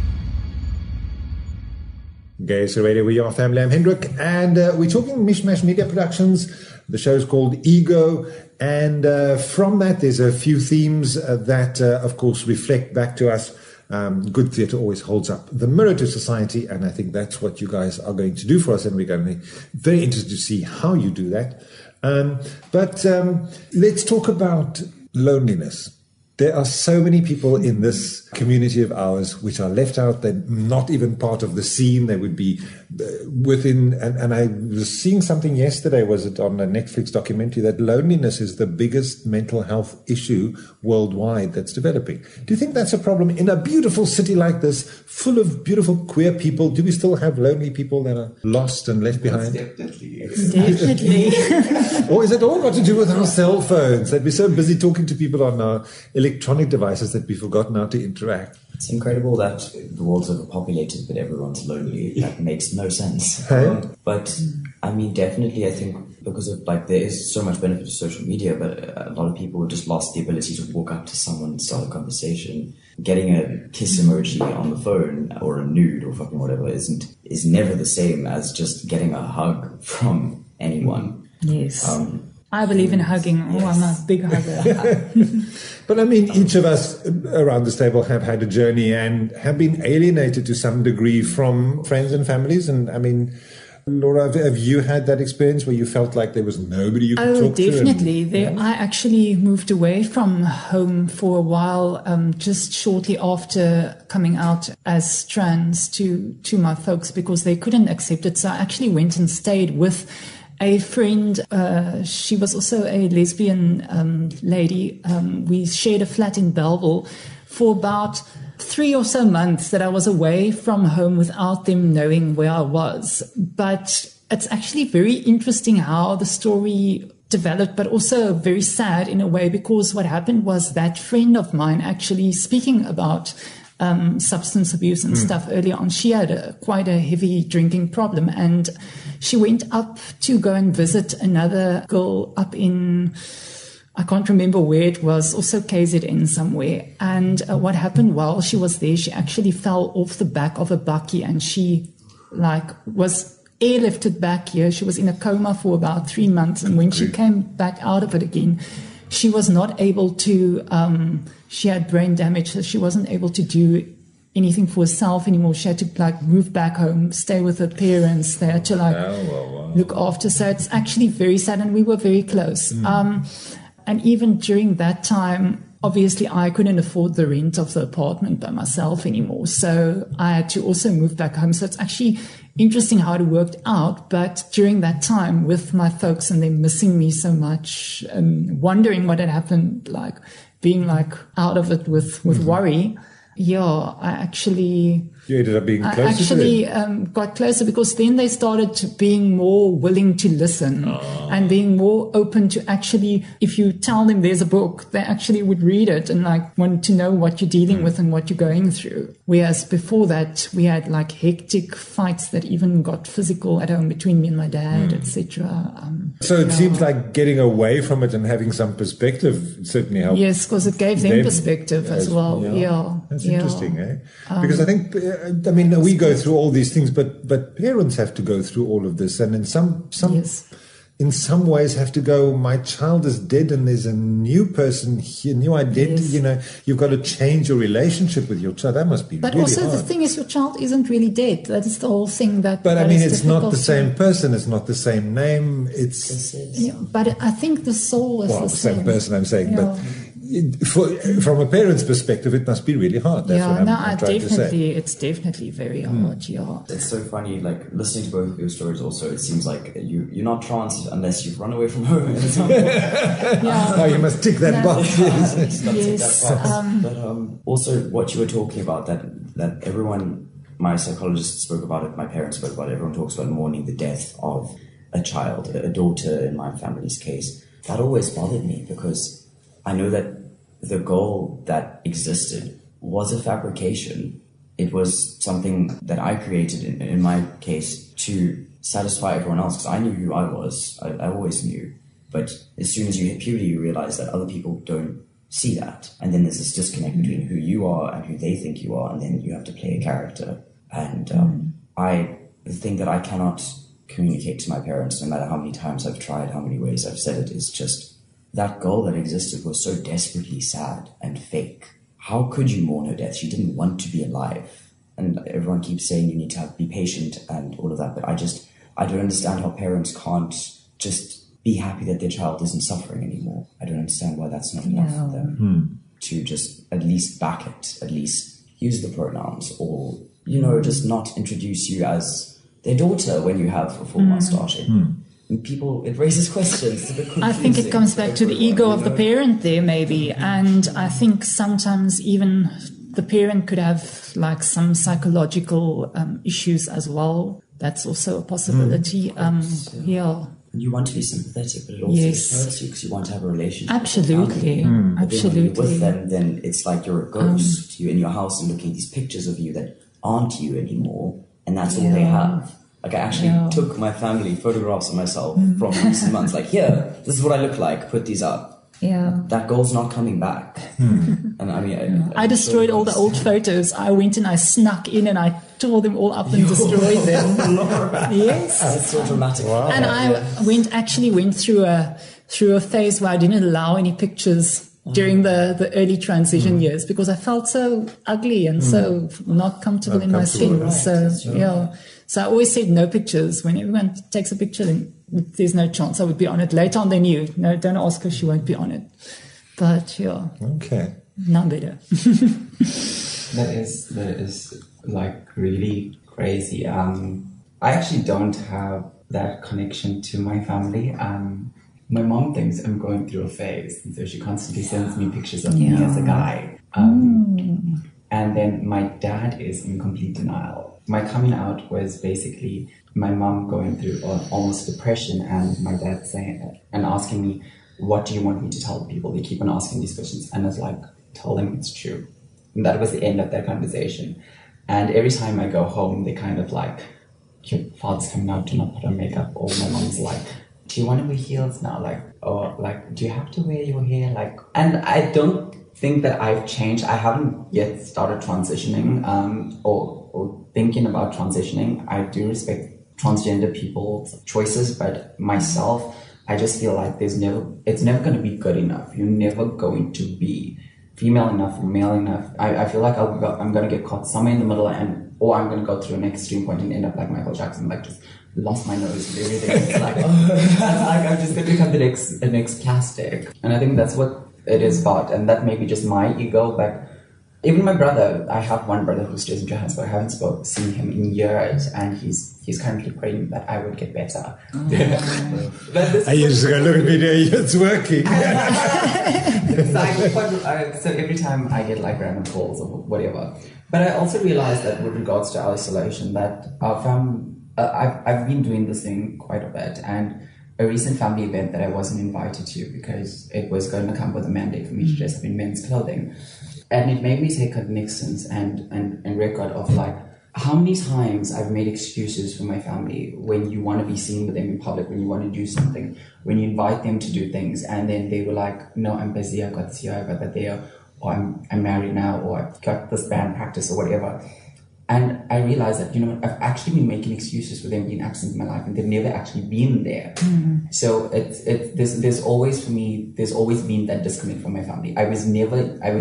Gay SA Radio, where you are family. I'm Hendrik, and we're talking Mishmash Media Productions. The show is called Ego, and from that there's a few themes that, of course, reflect back to us. Good theatre always holds up the mirror to society, and I think that's what you guys are going to do for us, and we're going to be very interested to see how you do that. But let's talk about loneliness. There are so many people in this community of ours which are left out. They're not even part of the scene. They would be within, and I was seeing something yesterday, was it on a Netflix documentary, that loneliness is the biggest mental health issue worldwide that's developing. Do you think that's a problem in a beautiful city like this, full of beautiful queer people? Do we still have lonely people that are lost and left behind? Definitely. Or is it all got to do with our cell phones, that we're so busy talking to people on our electronic devices that we've forgotten how to interact? It's incredible that the world's overpopulated, but everyone's lonely. That makes no sense. But I mean, definitely, I think because of like there is so much benefit to social media, but a lot of people have just lost the ability to walk up to someone and start a conversation. Getting a kiss emoji on the phone or a nude or fucking whatever is never the same as just getting a hug from anyone. Yes. I believe in hugging. Yes. Oh, I'm a big hugger. But I mean, each of us around this table have had a journey and have been alienated to some degree from friends and families. And I mean, Laura, have you had that experience where you felt like there was nobody you could talk to? Oh, definitely. I actually moved away from home for a while, just shortly after coming out as trans to my folks because they couldn't accept it. So I actually went and stayed with a friend. She was also a lesbian lady. We shared a flat in Belleville for about 3 or so months that I was away from home without them knowing where I was. But it's actually very interesting how the story developed, but also very sad in a way, because what happened was that friend of mine actually speaking about substance abuse and stuff earlier on, she had quite a heavy drinking problem, and she went up to go and visit another girl up in, I can't remember where it was, also KZN somewhere. And what happened while she was there, she actually fell off the back of a bakkie and she was airlifted back here. She was in a coma for about 3 months. And when she came back out of it again, she was not able to, she had brain damage, so she wasn't able to do anything for herself anymore. She had to move back home, stay with her parents. They had to look after. So it's actually very sad, and we were very close. And even during that time, obviously I couldn't afford the rent of the apartment by myself anymore. So I had to also move back home. So it's actually interesting how it worked out. But during that time with my folks and them missing me so much and wondering what had happened, being out of it with worry. Yeah, You ended up being closer I actually got closer, because then they started being more willing to listen and being more open to actually, if you tell them there's a book, they actually would read it and want to know what you're dealing with and what you're going through. Whereas before that, we had hectic fights that even got physical at home between me and my dad, etc. So it seems like getting away from it and having some perspective certainly helped. Yes, because it gave them perspective as well. Yeah. That's interesting, eh? Because I think, we go through all these things, but parents have to go through all of this, and in some ways have to go, my child is dead and there's a new person here, new identity. Yes. You've got to change your relationship with your child. That must be really hard. But also the thing is, your child isn't really dead. That is the whole thing. But it's not the same person. It's not the same name. But I think the soul is the same person, I'm saying. But from a parent's perspective, it must be really hard. That's what I'm trying to say. It's definitely very hard. Yeah, it's so funny. Listening to both of your stories, also, it seems like you're not trans unless you've run away from home. You must tick that box. Yes. But also, what you were talking about, that everyone, my psychologist spoke about it, my parents spoke about it. Everyone talks about mourning the death of a child, a daughter in my family's case. That always bothered me, because I know that the goal that existed was a fabrication. It was something that I created, in my case, to satisfy everyone else, because I knew who I was. I always knew. But as soon as you hit puberty, you realize that other people don't see that. And then there's this disconnect between who you are and who they think you are, and then you have to play a character. And the thing that I cannot communicate to my parents, no matter how many times I've tried, how many ways I've said it, is just that goal that existed was so desperately sad and fake. How could you mourn her death? She didn't want to be alive. And everyone keeps saying you need to be patient and all of that. But I don't understand how parents can't just be happy that their child isn't suffering anymore. I don't understand why that's not enough for them to just at least back it, at least use the pronouns, or, just not introduce you as their daughter when you have a full mustache. It raises questions. It's a bit confusing. I think it comes back to the ego of the parent there, maybe. And I think sometimes even the parent could have some psychological issues as well. That's also a possibility. you want to be sympathetic, but it also hurts you because you want to have a relationship. Absolutely. Absolutely. But when you're with them, then it's like you're a ghost. You're in your house and looking at these pictures of you that aren't you anymore, and that's all they have. Like, I actually took my family photographs of myself from recent months. Like, here, this is what I look like. Put these up. Yeah. That girl's not coming back. And I mean, I destroyed all the old photos. I went and I snuck in and I tore them all up and destroyed them. Yes. That's so dramatic. Wow. And I actually went through a phase where I didn't allow any pictures during the early transition years because I felt so ugly and so not comfortable in my skin. Right. So so I always said no pictures. When everyone takes a picture, then there's no chance I would be on it. Later on they knew, no, don't ask her, she won't be on it. But okay, now better. That is like really crazy. I actually don't have that connection to my family. My mom thinks I'm going through a phase, and so she constantly sends me pictures of me as a guy. And then my dad is in complete denial. My coming out was basically my mom going through almost depression, and my dad saying and asking me, "What do you want me to tell people?" They keep on asking these questions, and I was like, "Tell them it's true." And that was the end of that conversation. And every time I go home, they kind of like, "Your father's coming out, do not put on makeup." Or my mom's like, "Do you want to wear heels now?" Like, or like, "Do you have to wear your hair?" Like, and I don't think that I've changed. I haven't yet started transitioning, or thinking about transitioning. I do respect transgender people's choices, but myself, I just feel like it's never going to be good enough. You're never going to be female enough or male enough. I feel like I'm going to get caught somewhere in the middle, or I'm going to go through an extreme point and end up like Michael Jackson, like just lost my nose and everything. It's like, I'm just going to become the next plastic. And I think that's what it is about. And that may be just my ego, but even my brother, I have one brother who stays in Johannesburg. I haven't seen him in years, and he's currently praying that I would get better. I used to go, look at me there, it's working. So every time I get like random calls or whatever. But I also realized that with regards to isolation, that our family, I've been doing this thing quite a bit, and a recent family event that I wasn't invited to because it was going to come with a mandate for me to dress up in men's clothing. And it made me take cognizance and record of like how many times I've made excuses for my family when you want to be seen with them in public, when you want to do something, when you invite them to do things, and then they were like, "No, I'm busy, I got this here, I got that there, or I'm married now, or I've got this band practice or whatever." And I realized that, I've actually been making excuses for them being absent in my life, and they've never actually been there. So there's always been that disconnect from my family. I was never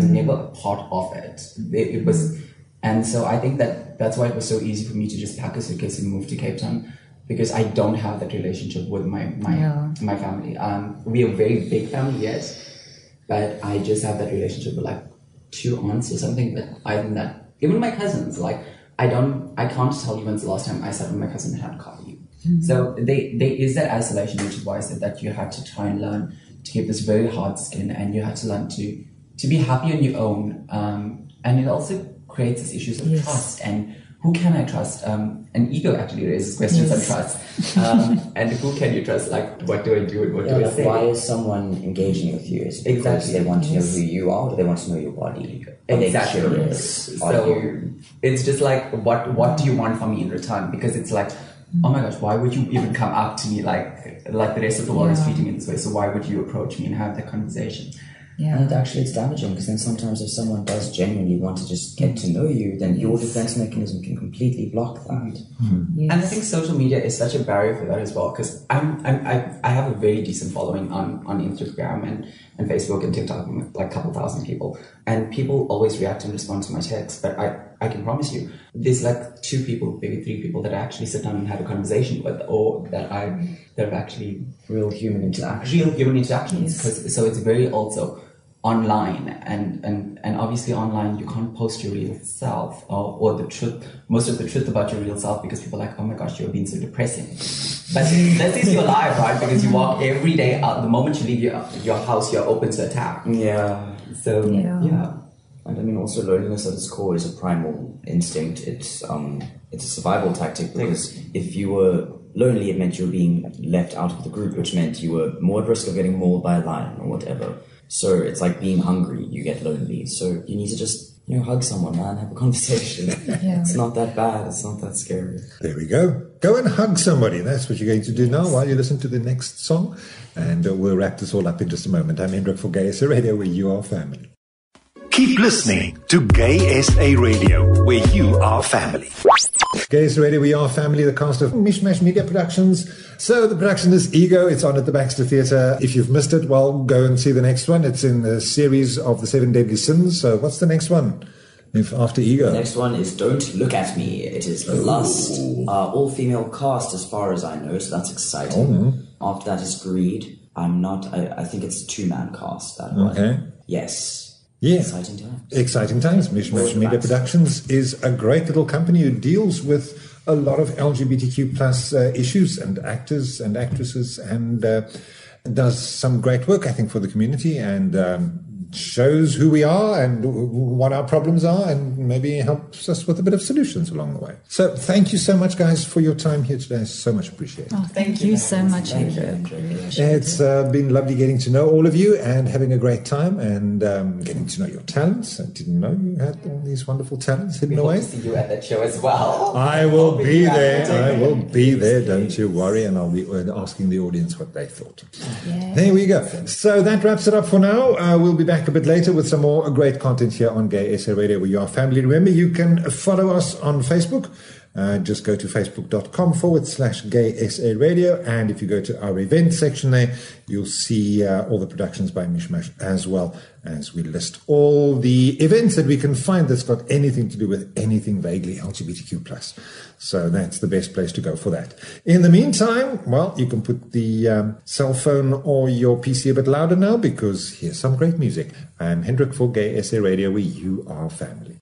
a part of it. It was, and so I think that's why it was so easy for me to just pack a suitcase and move to Cape Town, because I don't have that relationship with my family. We are a very big family, yes, but I just have that relationship with like 2 aunts or something. But other than that, even my cousins, like I can't tell you when's the last time I sat with my cousin and had coffee. So there is that isolation, which is why I said that you had to try and learn to keep this very hard skin, and you had to learn to be happy on your own. And it also creates these issues of trust, and who can I trust? And ego actually raises questions on trust. And who can you trust? Like, what do I do and what do I say? Why is someone engaging with you? Is it because they want to know who you are, or they want to know your body? Exactly. So it's just like, what do you want from me in return? Because it's like, oh my gosh, why would you even come up to me like the rest of the world is treating me this way? So why would you approach me and have that conversation? Yeah. And actually it's damaging, because then sometimes if someone does genuinely want to just get to know you, then your defense mechanism can completely block that. And I think social media is such a barrier for that as well, because I have a very decent following on Instagram and Facebook and TikTok, like a couple thousand people, and people always react and respond to my texts. But I can promise you, there's like 2 people, maybe 3 people that I actually sit down and have a conversation with, or that have actually real human interactions. So it's very also online, and obviously online you can't post your real self or the truth, most of the truth about your real self, because people are like, oh my gosh, you're being so depressing. But this is your life, right? Because you walk every day out. The moment you leave your house, you're open to attack. So And I mean, also loneliness at its core is a primal instinct. It's a survival tactic, because if you were lonely, it meant you were being left out of the group, which meant you were more at risk of getting mauled by a lion or whatever. So it's like being hungry, you get lonely. So you need to just, hug someone, man, have a conversation. Yeah. It's not that bad. It's not that scary. There we go. Go and hug somebody. That's what you're going to do now while you listen to the next song. And we'll wrap this all up in just a moment. I'm Hendrik for Gay SA Radio, where you are family. Keep listening to Gay SA Radio, where you are family. Gay SA Radio, we are family, the cast of Mishmash Media Productions. So the production is Ego. It's on at the Baxter Theatre. If you've missed it, well, go and see the next one. It's in the series of the 7 Deadly Sins. So what's the next one after Ego? The next one is Don't Look At Me. It is Lust. All-female cast as far as I know, so that's exciting. After that is Greed. I think it's a 2-man cast, that one. Okay. Yes. Yeah. Exciting times. Exciting times. Mishmash Media Productions is a great little company who deals with a lot of LGBTQ plus issues and actors and actresses, and does some great work, I think, for the community, and shows who we are and what our problems are, and maybe helps us with a bit of solutions along the way. So thank you so much, guys, for your time here today. So much appreciated. Oh, thank you so much, Hendrik. It's been lovely getting to know all of you and having a great time, and getting to know your talents. I didn't know you had all these wonderful talents hidden away. We hope to see you at that show as well. I will be there. I will be there. Don't you worry. And I'll be asking the audience what they thought. Yeah. There we go. So that wraps it up for now. We'll be back a bit later with some more great content here on Gay SA Radio, where you are family. Remember, you can follow us on Facebook. Just go to facebook.com/Gay SA Radio. And if you go to our event section there, you'll see all the productions by Mishmash, as well as we list all the events that we can find that's got anything to do with anything vaguely LGBTQ+. So that's the best place to go for that. In the meantime, well, you can put the cell phone or your PC a bit louder now, because here's some great music. I'm Hendrik for Gay SA Radio, where you are family.